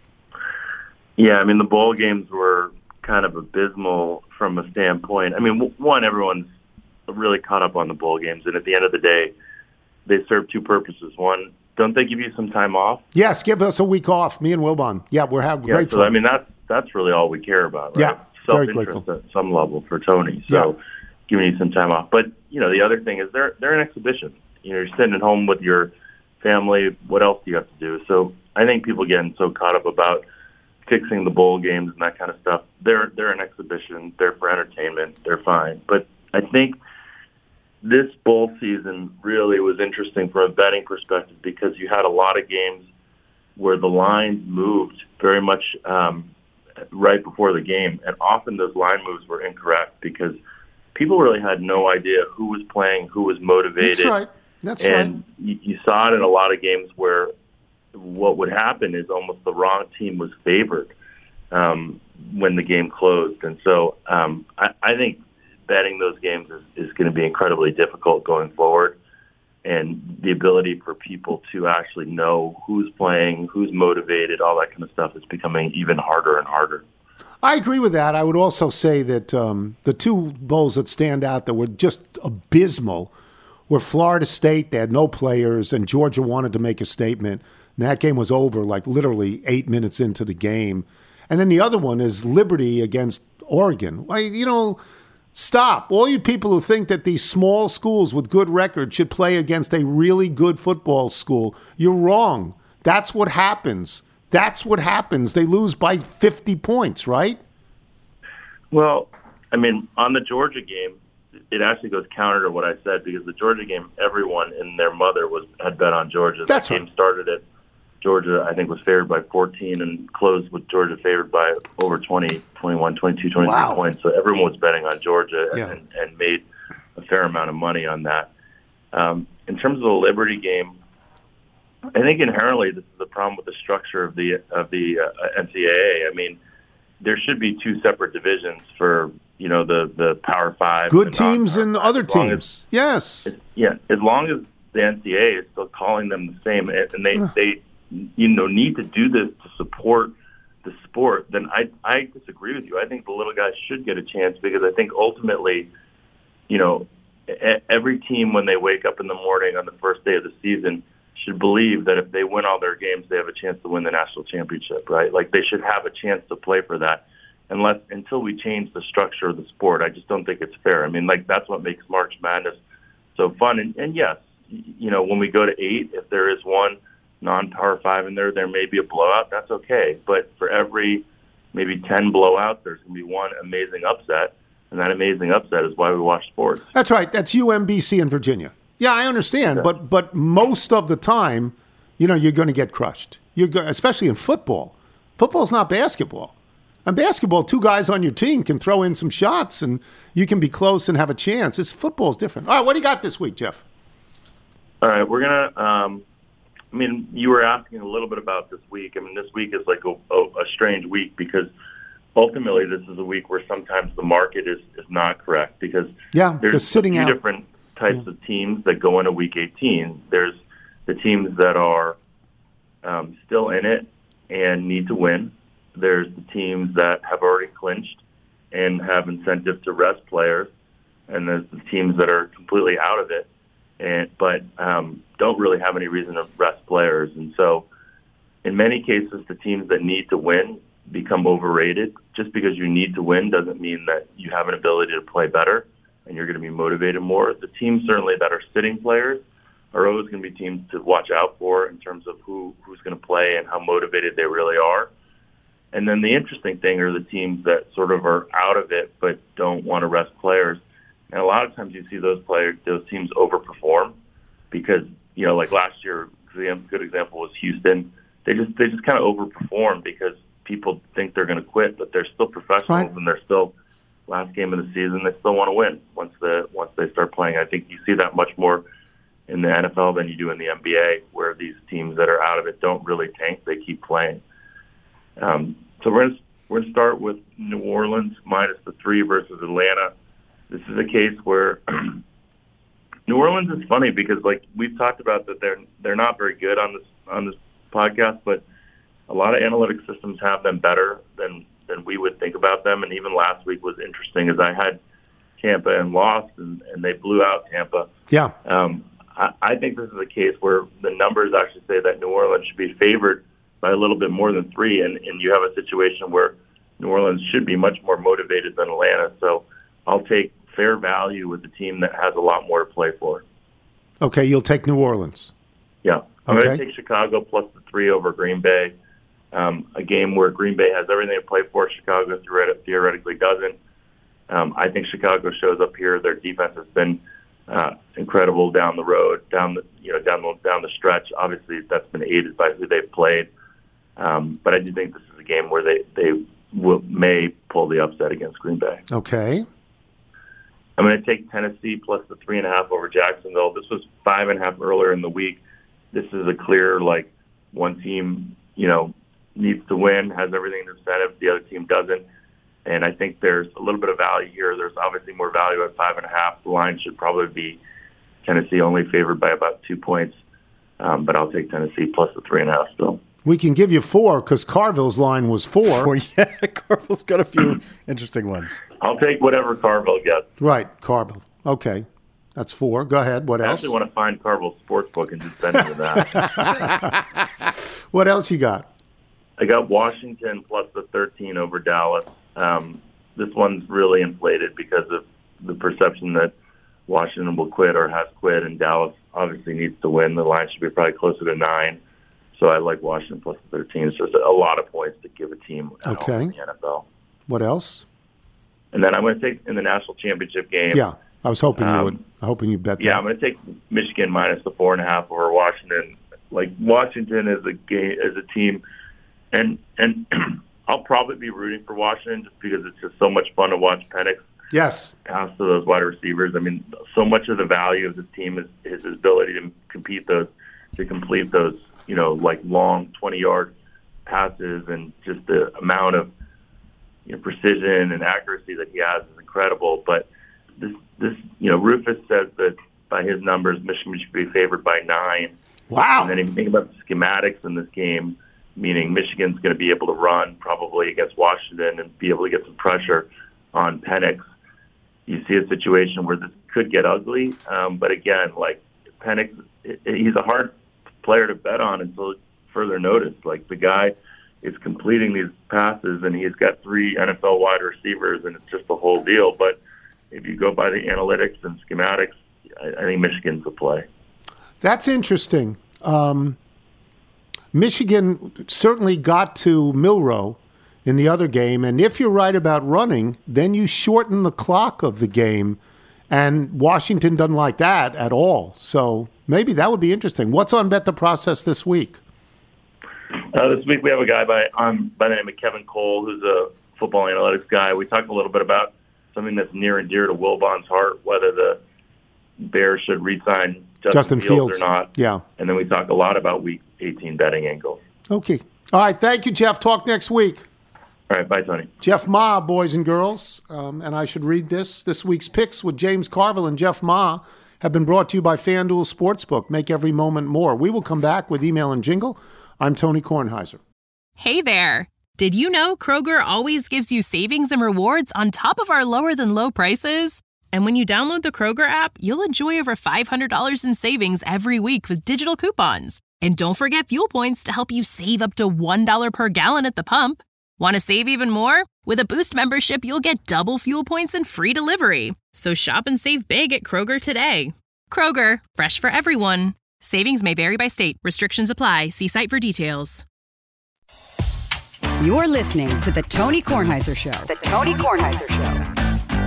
Yeah, I mean, the bowl games were kind of abysmal from a standpoint. I mean, w- one, everyone's really caught up on the bowl games, and at the end of the day, they serve two purposes. One, don't they give you some time off? Yes, give us a week off. Me and Wilbon. Yeah, we're having Yeah, great so fun. I mean, that's that's really all we care about, right? Yeah, very Self-interest grateful. at some level for Tony. So Yeah. giving you some time off. But you know, the other thing is they're they're an exhibition. You know, you're sitting at home with your family. What else do you have to do? So I think people getting so caught up about fixing the bowl games and that kind of stuff. They're they're an exhibition. They're for entertainment. They're fine. But I think this bowl season really was interesting from a betting perspective because you had a lot of games where the lines moved very much um, right before the game, and often those line moves were incorrect because people really had no idea who was playing, who was motivated. That's right. That's and right. you, you saw it in a lot of games where what would happen is almost the wrong team was favored um, when the game closed. And so um, I, I think betting those games is, is going to be incredibly difficult going forward. And the ability for people to actually know who's playing, who's motivated, all that kind of stuff is becoming even harder and harder. I agree with that. I would also say that um, the two bowls that stand out that were just abysmal were Florida State. They had no players, and Georgia wanted to make a statement. And that game was over like literally eight minutes into the game. And then the other one is Liberty against Oregon. Well, you know, stop. All you people who think that these small schools with good records should play against a really good football school, you're wrong. That's what happens. That's what happens. They lose by fifty points, right? Well, I mean, on the Georgia game, it actually goes counter to what I said because the Georgia game, everyone and their mother was had bet on Georgia. That's that right. game started at Georgia, I think, was favored by fourteen and closed with Georgia favored by over twenty, twenty-one, twenty-two, twenty-three Wow. points. So everyone was betting on Georgia and, Yeah. and, and made a fair amount of money on that. Um, in terms of the Liberty game, I think inherently this is the problem with the structure of the of the uh, N C double A. I mean, there should be two separate divisions for you know the the Power Five, Good and teams and other as long teams. as- Yes. yeah, as long as the N C double A is still calling them the same, and they they you know need to do this to support the sport, then I I disagree with you. I think the little guys should get a chance because I think ultimately, you know, e- every team when they wake up in the morning on the first day of the season should believe that if they win all their games, they have a chance to win the national championship, right? Like they should have a chance to play for that. Unless until we change the structure of the sport, I just don't think it's fair. I mean, like that's what makes March Madness so fun. And, and yes, you know, when we go to eight, if there is one non-Power Five in there, there may be a blowout. That's okay. But for every maybe ten blowouts, there's going to be one amazing upset, and that amazing upset is why we watch sports. That's right. That's U M B C in Virginia. Yeah, I understand, Yeah. but but most of the time, you know, you're going to get crushed. You're go- especially in football. Football's not basketball. In basketball, two guys on your team can throw in some shots, and you can be close and have a chance. It's football's different. All right, what do you got this week, Jeff? All right, we're gonna. Um, I mean, you were asking a little bit about this week. I mean, this week is like a, a, a strange week because ultimately this is a week where sometimes the market is, is not correct because Yeah, there's they're sitting a few out. different types of teams that go into Week eighteen. There's the teams that are um, still in it and need to win. There's the teams that have already clinched and have incentive to rest players, and there's the teams that are completely out of it, and but um, don't really have any reason to rest players. And so, in many cases, the teams that need to win become overrated. Just because you need to win doesn't mean that you have an ability to play better and you're going to be motivated more. The teams certainly that are sitting players are always going to be teams to watch out for in terms of who who's going to play and how motivated they really are. And then the interesting thing are the teams that sort of are out of it but don't want to rest players. And a lot of times you see those players, those teams overperform because, you know, like last year, a good example was Houston. They just they just kind of overperform because people think they're going to quit, but they're still professionals Right. and they're still last game of the season. They still want to win once the once they start playing. I think you see that much more in the N F L than you do in the N B A, where these teams that are out of it don't really tank; they keep playing. Um, so we're gonna, we're going to start with New Orleans minus the three versus Atlanta. This is a case where New Orleans is funny because, like we've talked about, that they're they're not very good on this on this podcast, but a lot of analytic systems have them better than than we would think about them. And even last week was interesting, as I had Tampa and lost, and, and they blew out Tampa. Yeah. Um, I, I think this is a case where the numbers actually say that New Orleans should be favored by a little bit more than three, and, and you have a situation where New Orleans should be much more motivated than Atlanta. So I'll take fair value with a team that has a lot more to play for. Okay, you'll take New Orleans. Yeah. I'm Okay. going to take Chicago plus the three over Green Bay. Um, a game where Green Bay has everything to play for, Chicago theoretically doesn't. Um, I think Chicago shows up here. Their defense has been uh, incredible down the road, down the you know down the down the stretch. Obviously, that's been aided by who they've played. Um, but I do think this is a game where they they will, may pull the upset against Green Bay. Okay. I'm going to take Tennessee plus the three and a half over Jacksonville. This was five and a half earlier in the week. This is a clear like one team you know needs to win, has everything in incentive. The other team doesn't. And I think there's a little bit of value here. There's obviously more value at five and a half. The line should probably be Tennessee only favored by about two points. Um, but I'll take Tennessee plus the three and a half still. We can give you four because Carville's line was four. Four, yeah, Carville's got a few interesting ones. I'll take whatever Carville gets. Right, Carville. Okay. That's four. Go ahead. What I else? actually want to find Carville's sportsbook and just send it to that. What else you got? I got Washington plus the thirteen over Dallas. Um, this one's really inflated because of the perception that Washington will quit or has quit, and Dallas obviously needs to win. The line should be probably closer to nine. So I like Washington plus the thirteen. It's just a lot of points to give a team at Okay. home in the N F L. What else? And then I'm going to take in the national championship game. Yeah, I was hoping you Um, would. I'm hoping you bet Yeah, that. I'm going to take Michigan minus the four and a half over Washington. Like Washington is a game, as a team, and and I'll probably be rooting for Washington just because it's just so much fun to watch Penix Yes. pass to those wide receivers. I mean, so much of the value of this team is, is his ability to compete those, to complete those, you know, like long twenty-yard passes, and just the amount of you know, precision and accuracy that he has is incredible. But this, this, you know, Rufus says that by his numbers, Michigan should be favored by nine. Wow. And then if you think about the schematics in this game, meaning Michigan's going to be able to run probably against Washington and be able to get some pressure on Penix. You see a situation where this could get ugly. Um, but again, like Penix, he's a hard player to bet on until further notice. Like the guy is completing these passes, and he's got three N F L wide receivers, and it's just the whole deal. But if you go by the analytics and schematics, I, I think Michigan's the play. That's interesting. Um, Michigan certainly got to Milroe in the other game, and if you're right about running, then you shorten the clock of the game, and Washington doesn't like that at all. So maybe that would be interesting. What's on Bet the Process this week? Uh, this week we have a guy by um, by the name of Kevin Cole, who's a football analytics guy. We talked a little bit about something that's near and dear to Wilbon's heart, whether the Bears should re-sign Justin, Justin Fields, Fields. or not. Yeah. And then we talk a lot about Week eighteen betting angles. Okay. All right. Thank you, Jeff. Talk next week. All right. Bye, Tony. Jeff Ma, boys and girls. Um, and I should read this. This week's picks with James Carville and Jeff Ma have been brought to you by FanDuel Sportsbook. Make every moment more. We will come back with email and jingle. I'm Tony Kornheiser. Hey there. Did you know Kroger always gives you savings and rewards on top of our lower than low prices? And when you download the Kroger app, you'll enjoy over five hundred dollars in savings every week with digital coupons. And don't forget fuel points to help you save up to one dollar per gallon at the pump. Want to save even more? With a Boost membership, you'll get double fuel points and free delivery. So shop and save big at Kroger today. Kroger, fresh for everyone. Savings may vary by state. Restrictions apply. See site for details. You're listening to The Tony Kornheiser Show. The Tony Kornheiser Show.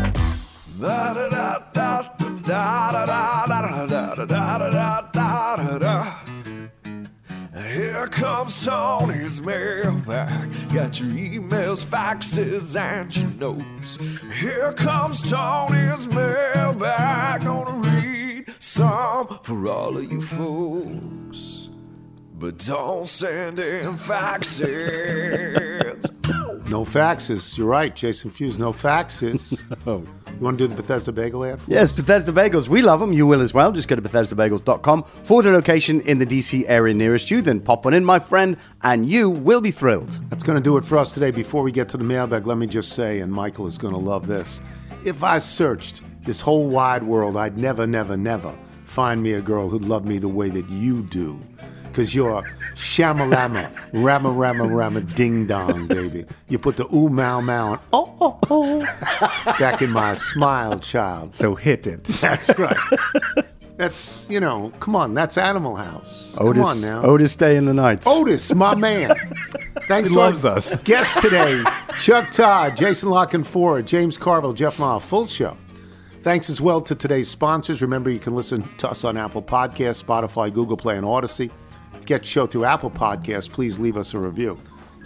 Here comes Tony's mailbag. Got your emails, faxes, and your notes. Here comes Tony's mailbag. Gonna read some for all of you folks. But don't send in faxes. No faxes. You're right, Jason Fuse. No faxes. Oh. You want to do the Bethesda Bagel ad? For Yes, Bethesda Bagels. We love them. You will as well. Just go to Bethesda Bagels dot com for the location in the D C area nearest you. Then pop one in, my friend, and you will be thrilled. That's going to do it for us today. Before we get to the mailbag, let me just say, and Michael is going to love this, if I searched this whole wide world, I'd never, never, never find me a girl who'd love me the way that you do. because you're shamalama, rama, rama, rama, ding dong, baby. You put the ooh, mow, mow, and oh, oh, oh, back in my smile, child. So hit it. That's right. That's, you know, come on, that's Animal House. Otis, come on now. Otis Day in the Nights. Otis, my man. Thanks He to loves our us. guests today, Chuck Todd, Jason Lockenford, James Carville, Jeff Ma. Full show. Thanks as well to today's sponsors. Remember, you can listen to us on Apple Podcasts, Spotify, Google Play, and Odyssey. To get the show through Apple Podcasts, please leave us a review.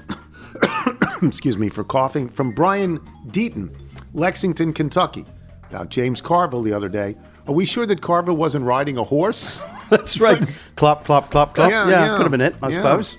Excuse me for coughing. From Brian Deaton, Lexington, Kentucky, about James Carville the other day. Are we sure that Carville wasn't riding a horse? That's right. Clop, clop, clop, clop. Yeah, Yeah, yeah. could have been it, I Yeah. suppose.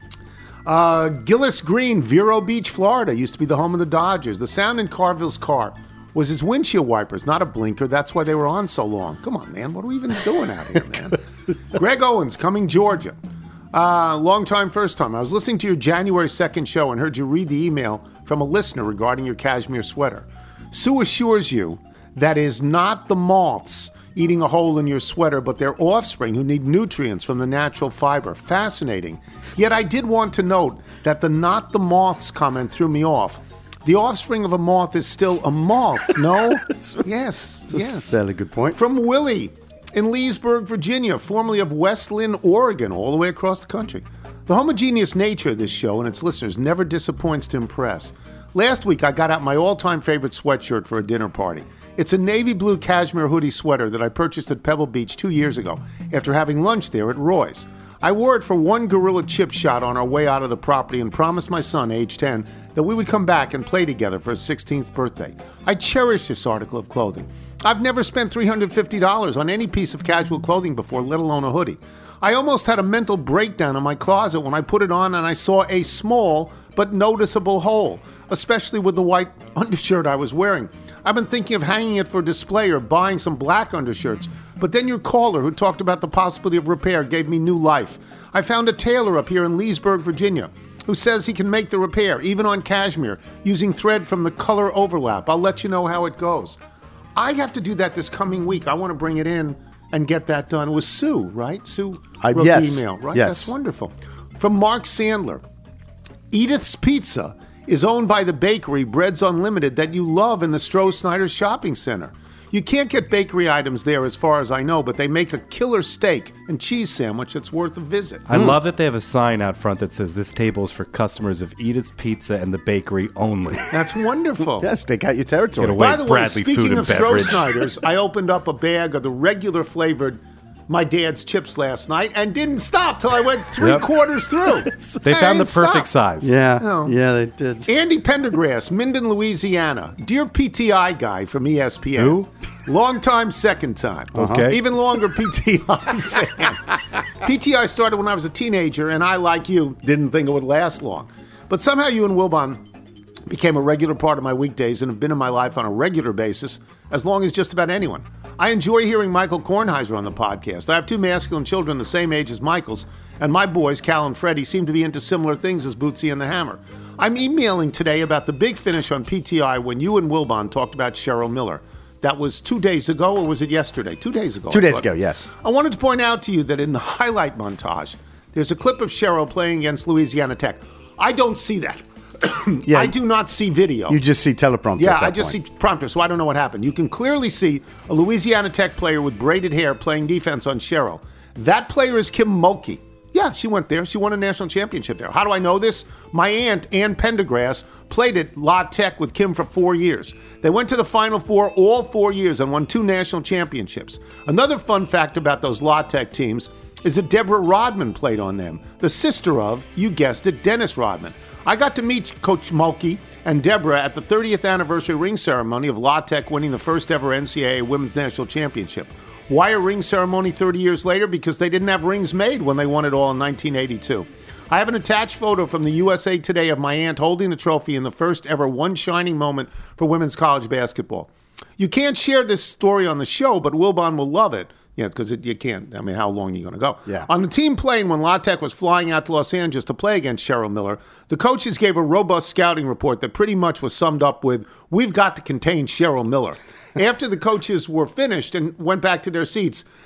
Uh, Gillis Green, Vero Beach, Florida, used to be the home of the Dodgers. The sound in Carville's car was his windshield wipers, not a blinker. That's why they were on so long. Come on, man. What are we even doing out here, man? Greg Owens, Cumming, Georgia. Uh, long time, first time. I was listening to your January second show and heard you read the email from a listener regarding your cashmere sweater. Sue assures you that is not the moths eating a hole in your sweater, but their offspring who need nutrients from the natural fiber. Fascinating. Yet I did want to note that the not the moths comment threw me off. The offspring of a moth is still a moth, no? Yes, That's a yes. fairly good point. From Willie in Leesburg, Virginia, formerly of West Lynn, Oregon, all the way across the country. The homogeneous nature of this show and its listeners never disappoints to impress. Last week, I got out my all-time favorite sweatshirt for a dinner party. It's a navy blue cashmere hoodie sweater that I purchased at Pebble Beach two years ago after having lunch there at Roy's. I wore it for one gorilla chip shot on our way out of the property and promised my son, age ten, that we would come back and play together for his sixteenth birthday. I cherish this article of clothing. I've never spent three hundred fifty dollars on any piece of casual clothing before, let alone a hoodie. I almost had a mental breakdown in my closet when I put it on and I saw a small but noticeable hole, especially with the white undershirt I was wearing. I've been thinking of hanging it for display or buying some black undershirts, but then your caller who talked about the possibility of repair gave me new life. I found a tailor up here in Leesburg, Virginia, who says he can make the repair, even on cashmere, using thread from the color overlap. I'll let you know how it goes. I have to do that this coming week. I want to bring it in and get that done with Sue, right? Sue Uh, wrote yes. the email, right? Yes. That's wonderful. From Mark Sandler, Edith's Pizza is owned by the bakery Breads Unlimited that you love in the Stroh-Snyder Shopping Center. You can't get bakery items there as far as I know, but they make a killer steak and cheese sandwich that's worth a visit. I love that they have a sign out front that says this table is for customers of Edith's Pizza and the bakery only. That's wonderful. Yeah, stake out your territory. Get away, By the Bradley way, Food speaking and of Beverage. Stroh-Snyder's, I opened up a bag of the regular flavored My Dad's chips last night and didn't stop till I went three Yep. quarters through. They I found the didn't perfect stop. size. Yeah, Oh. yeah, they did. Andy Pendergrass, Minden, Louisiana. Dear P T I guy from E S P N. Who? Long time, second time. Okay. Even longer P T I fan. P T I started when I was a teenager, and I, like you, didn't think it would last long. But somehow you and Wilbon became a regular part of my weekdays and have been in my life on a regular basis as long as just about anyone. I enjoy hearing Michael Kornheiser on the podcast. I have two masculine children the same age as Michael's, and my boys, Cal and Freddie, seem to be into similar things as Bootsy and the Hammer. I'm emailing today about the big finish on P T I when you and Wilbon talked about Cheryl Miller. That was two days ago, or was it yesterday? Two days ago. Two I days thought. ago, yes. I wanted to point out to you that in the highlight montage, there's a clip of Cheryl playing against Louisiana Tech. I don't see that. Yeah, I do not see video. You just see teleprompter. Yeah, at that I just point. see prompter, so I don't know what happened. You can clearly see a Louisiana Tech player with braided hair playing defense on Cheryl. That player is Kim Mulkey. Yeah, she went there. She won a national championship there. How do I know this? My aunt, Ann Pendergrass, played at La Tech with Kim for four years. They went to the Final Four all four years and won two national championships. Another fun fact about those La Tech teams is that Deborah Rodman played on them, the sister of, you guessed it, Dennis Rodman. I got to meet Coach Mulkey and Deborah at the thirtieth anniversary ring ceremony of La Tech winning the first ever N C double A Women's National Championship. Why a ring ceremony thirty years later? Because they didn't have rings made when they won it all in nineteen eighty-two. I have an attached photo from the U S A Today of my aunt holding the trophy in the first ever one shining moment for women's college basketball. You can't share this story on the show, but Wilbon will love it. Yeah, because you can't. I mean, how long are you going to go? Yeah. On the team plane, when La Tech was flying out to Los Angeles to play against Cheryl Miller, the coaches gave a robust scouting report that pretty much was summed up with, "We've got to contain Cheryl Miller." After the coaches were finished and went back to their seats,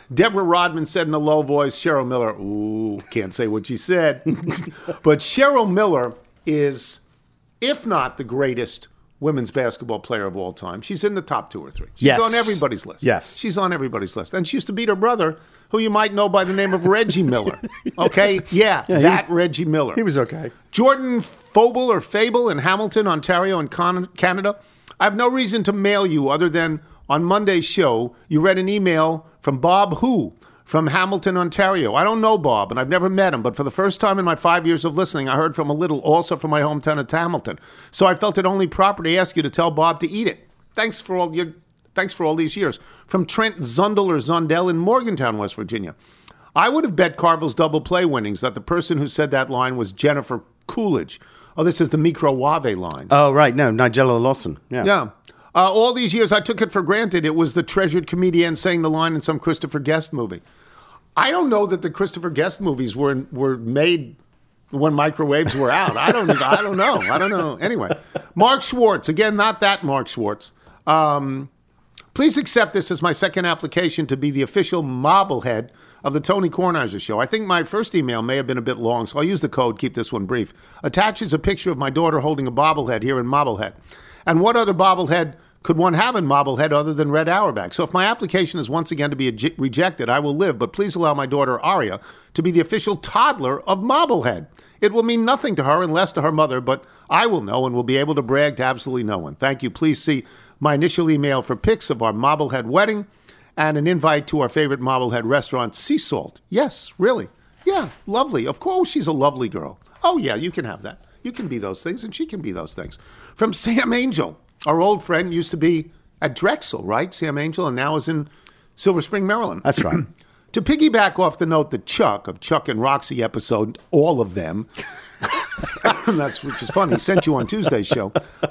Deborah Rodman said in a low voice, Cheryl Miller, ooh, can't say what she said. But Cheryl Miller is, if not the greatest women's basketball player of all time, she's in the top two or three. She's Yes. on everybody's list. Yes. She's on everybody's list. And she used to beat her brother, who you might know by the name of Reggie Miller. Okay? Yeah, Yeah, he that was- Reggie Miller. He was okay. Jordan Fable or Fable in Hamilton, Ontario, in Con- Canada. I have no reason to mail you other than on Monday's show, you read an email from Bob Who from Hamilton, Ontario. I don't know Bob, and I've never met him, but for the first time in my five years of listening, I heard from a little also from my hometown of Hamilton. So I felt it only proper to ask you to tell Bob to eat it. Thanks for all your thanks for all these years. From Trent Zundel or Zundel in Morgantown, West Virginia. I would have bet Carville's double play winnings that the person who said that line was Jennifer Coolidge. Oh, this is the Microwave line. Oh, right. No, Nigella Lawson. Yeah. Yeah. Uh, all these years, I took it for granted it was the treasured comedian saying the line in some Christopher Guest movie. I don't know that the Christopher Guest movies were were made when microwaves were out. I don't. I don't know. I don't know. Anyway, Mark Schwartz again. Not that Mark Schwartz. Um, please accept this as my second application to be the official mobblehead of the Tony Kornheiser Show. I think my first email may have been a bit long, so I'll use the code. Keep this one brief. Attaches a picture of my daughter holding a bobblehead here in Mobblehead. And what other bobblehead could one have in Mobblehead other than Red Auerbach? So if my application is once again to be ej- rejected, I will live, but please allow my daughter Aria to be the official toddler of Mobblehead. It will mean nothing to her and less to her mother, but I will know and will be able to brag to absolutely no one. Thank you. Please see my initial email for pics of our Mobblehead wedding and an invite to our favorite Mobblehead restaurant, Sea Salt. Yes, really. Yeah, lovely. Of course, she's a lovely girl. Oh, yeah, you can have that. You can be those things, and she can be those things. From Sam Angel, our old friend, used to be at Drexel, right? Sam Angel, and now is in Silver Spring, Maryland. That's right. To piggyback off the note that Chuck, of Chuck and Roxy episode, all of them, that's which is funny, sent you on Tuesday's show,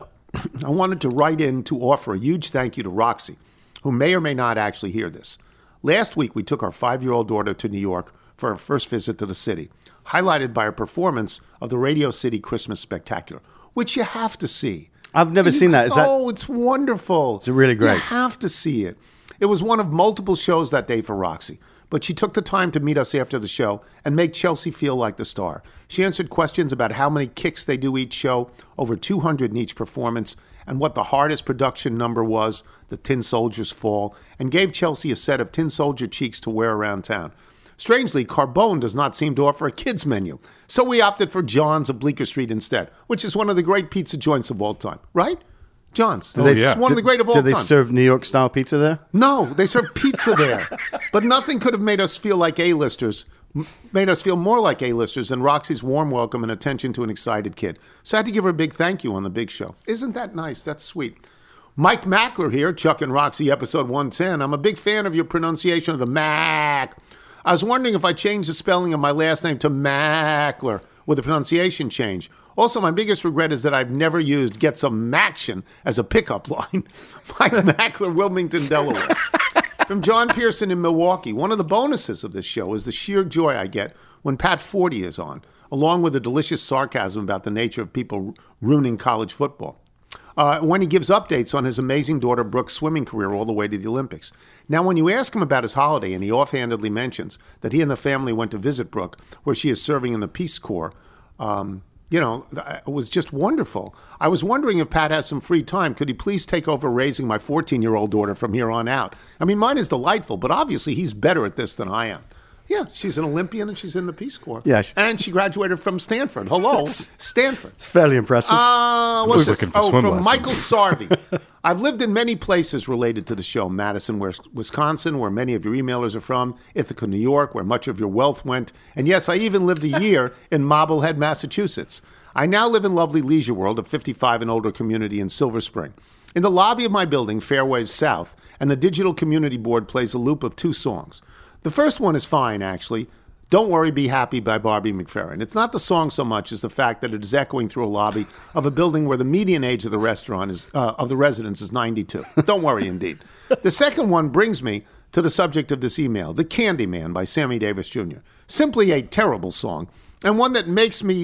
I wanted to write in to offer a huge thank you to Roxy, who may or may not actually hear this. Last week, we took our five-year-old daughter to New York for her first visit to the city, highlighted by a performance of the Radio City Christmas Spectacular, which you have to see. I've never You- seen that. Is that? Oh, it's wonderful. It's really great. You have to see it. It was one of multiple shows that day for Roxy, but she took the time to meet us after the show and make Chelsea feel like the star. She answered questions about how many kicks they do each show, over two hundred in each performance, and what the hardest production number was, the Tin Soldier's Fall, and gave Chelsea a set of Tin Soldier cheeks to wear around town. Strangely, Carbone does not seem to offer a kids menu, so we opted for John's of Bleecker Street instead, which is one of the great pizza joints of all time, right? John's. Do they- It's one of the great of all do time. they serve New York style pizza there? No, they serve pizza there. But nothing could have made us feel like A-listers, m- made us feel more like A-listers than Roxy's warm welcome and attention to an excited kid. So I had to give her a big thank you on the big show. Isn't that nice? That's sweet. Mike Mackler here, Chuck and Roxy, episode one ten. I'm a big fan of your pronunciation of the Mac. I was wondering if I changed the spelling of my last name to Mackler with a pronunciation change. Also, my biggest regret is that I've never used Get Some Maction as a pickup line. Mike Mackler, Wilmington, Delaware. From John Pearson in Milwaukee. One of the bonuses of this show is the sheer joy I get when Pat Forty is on, along with a delicious sarcasm about the nature of people ruining college football. Uh, when he gives updates on his amazing daughter Brooke's swimming career all the way to the Olympics. Now, when you ask him about his holiday and he offhandedly mentions that he and the family went to visit Brooke, where she is serving in the Peace Corps, um, you know, it was just wonderful. I was wondering if Pat has some free time. Could he please take over raising my fourteen-year-old daughter from here on out? I mean, mine is delightful, but obviously he's better at this than I am. Yeah, she's an Olympian and she's in the Peace Corps. Yeah. And she graduated from Stanford. Hello, Stanford. It's fairly impressive. Uh, what's was this? looking for Oh, swim from lessons. Michael Sarvey. I've lived in many places related to the show. Madison, Wis- Wisconsin, where many of your emailers are from. Ithaca, New York, where much of your wealth went. And yes, I even lived a year in Marblehead, Massachusetts. I now live in lovely Leisure World, a fifty-five and older community in Silver Spring. In the lobby of my building, Fairways South, and the digital community board plays a loop of two songs. The first one is fine, actually. Don't Worry, Be Happy by Barbie McFerrin. It's not the song so much as the fact that it is echoing through a lobby of a building where the median age of the restaurant is uh, of the residents is ninety-two. Don't worry, indeed. The second one brings me to the subject of this email, The Candy Man by Sammy Davis Junior Simply a terrible song, and one that makes me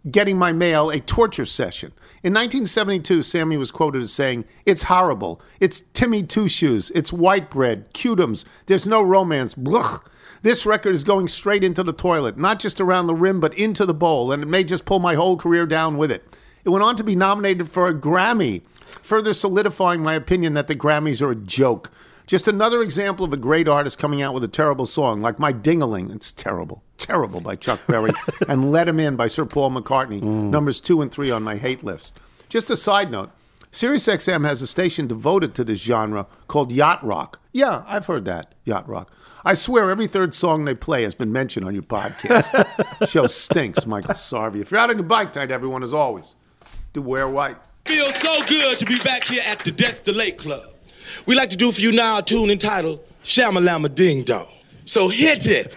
getting my mail a torture session. In nineteen seventy-two, Sammy was quoted as saying, "It's horrible. It's Timmy Two Shoes. It's white bread, Cutums. There's no romance. Blech. This record is going straight into the toilet, not just around the rim, but into the bowl, and it may just pull my whole career down with it." It went on to be nominated for a Grammy, further solidifying my opinion that the Grammys are a joke. Just another example of a great artist coming out with a terrible song, like My Ding-a-Ling. It's terrible. Terrible by Chuck Berry. And Let Him In by Sir Paul McCartney. Mm. Numbers two and three on my hate list. Just a side note. SiriusXM has a station devoted to this genre called Yacht Rock. Yeah, I've heard that, Yacht Rock. I swear every third song they play has been mentioned on your podcast. Show stinks, Michael Sarvi. If you're out on your bike tonight, everyone, as always, do wear white. Feels so good to be back here at the Destilate Club. We like to do for you now a tune entitled Shamalama Ding Dong. So hit it.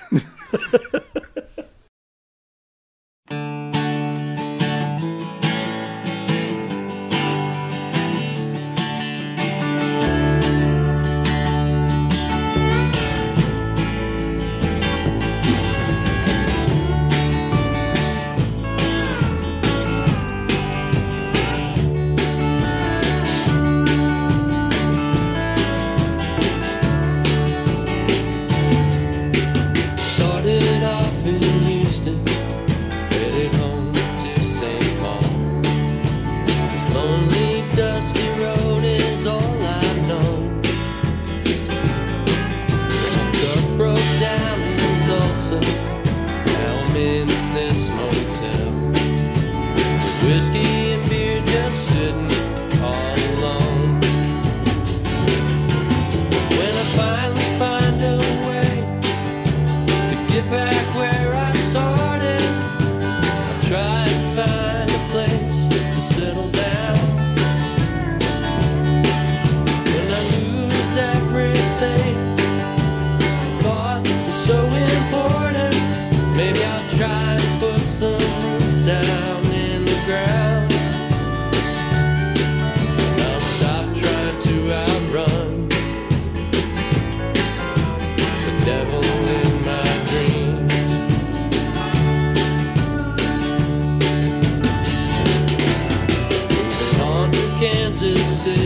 Kansas City.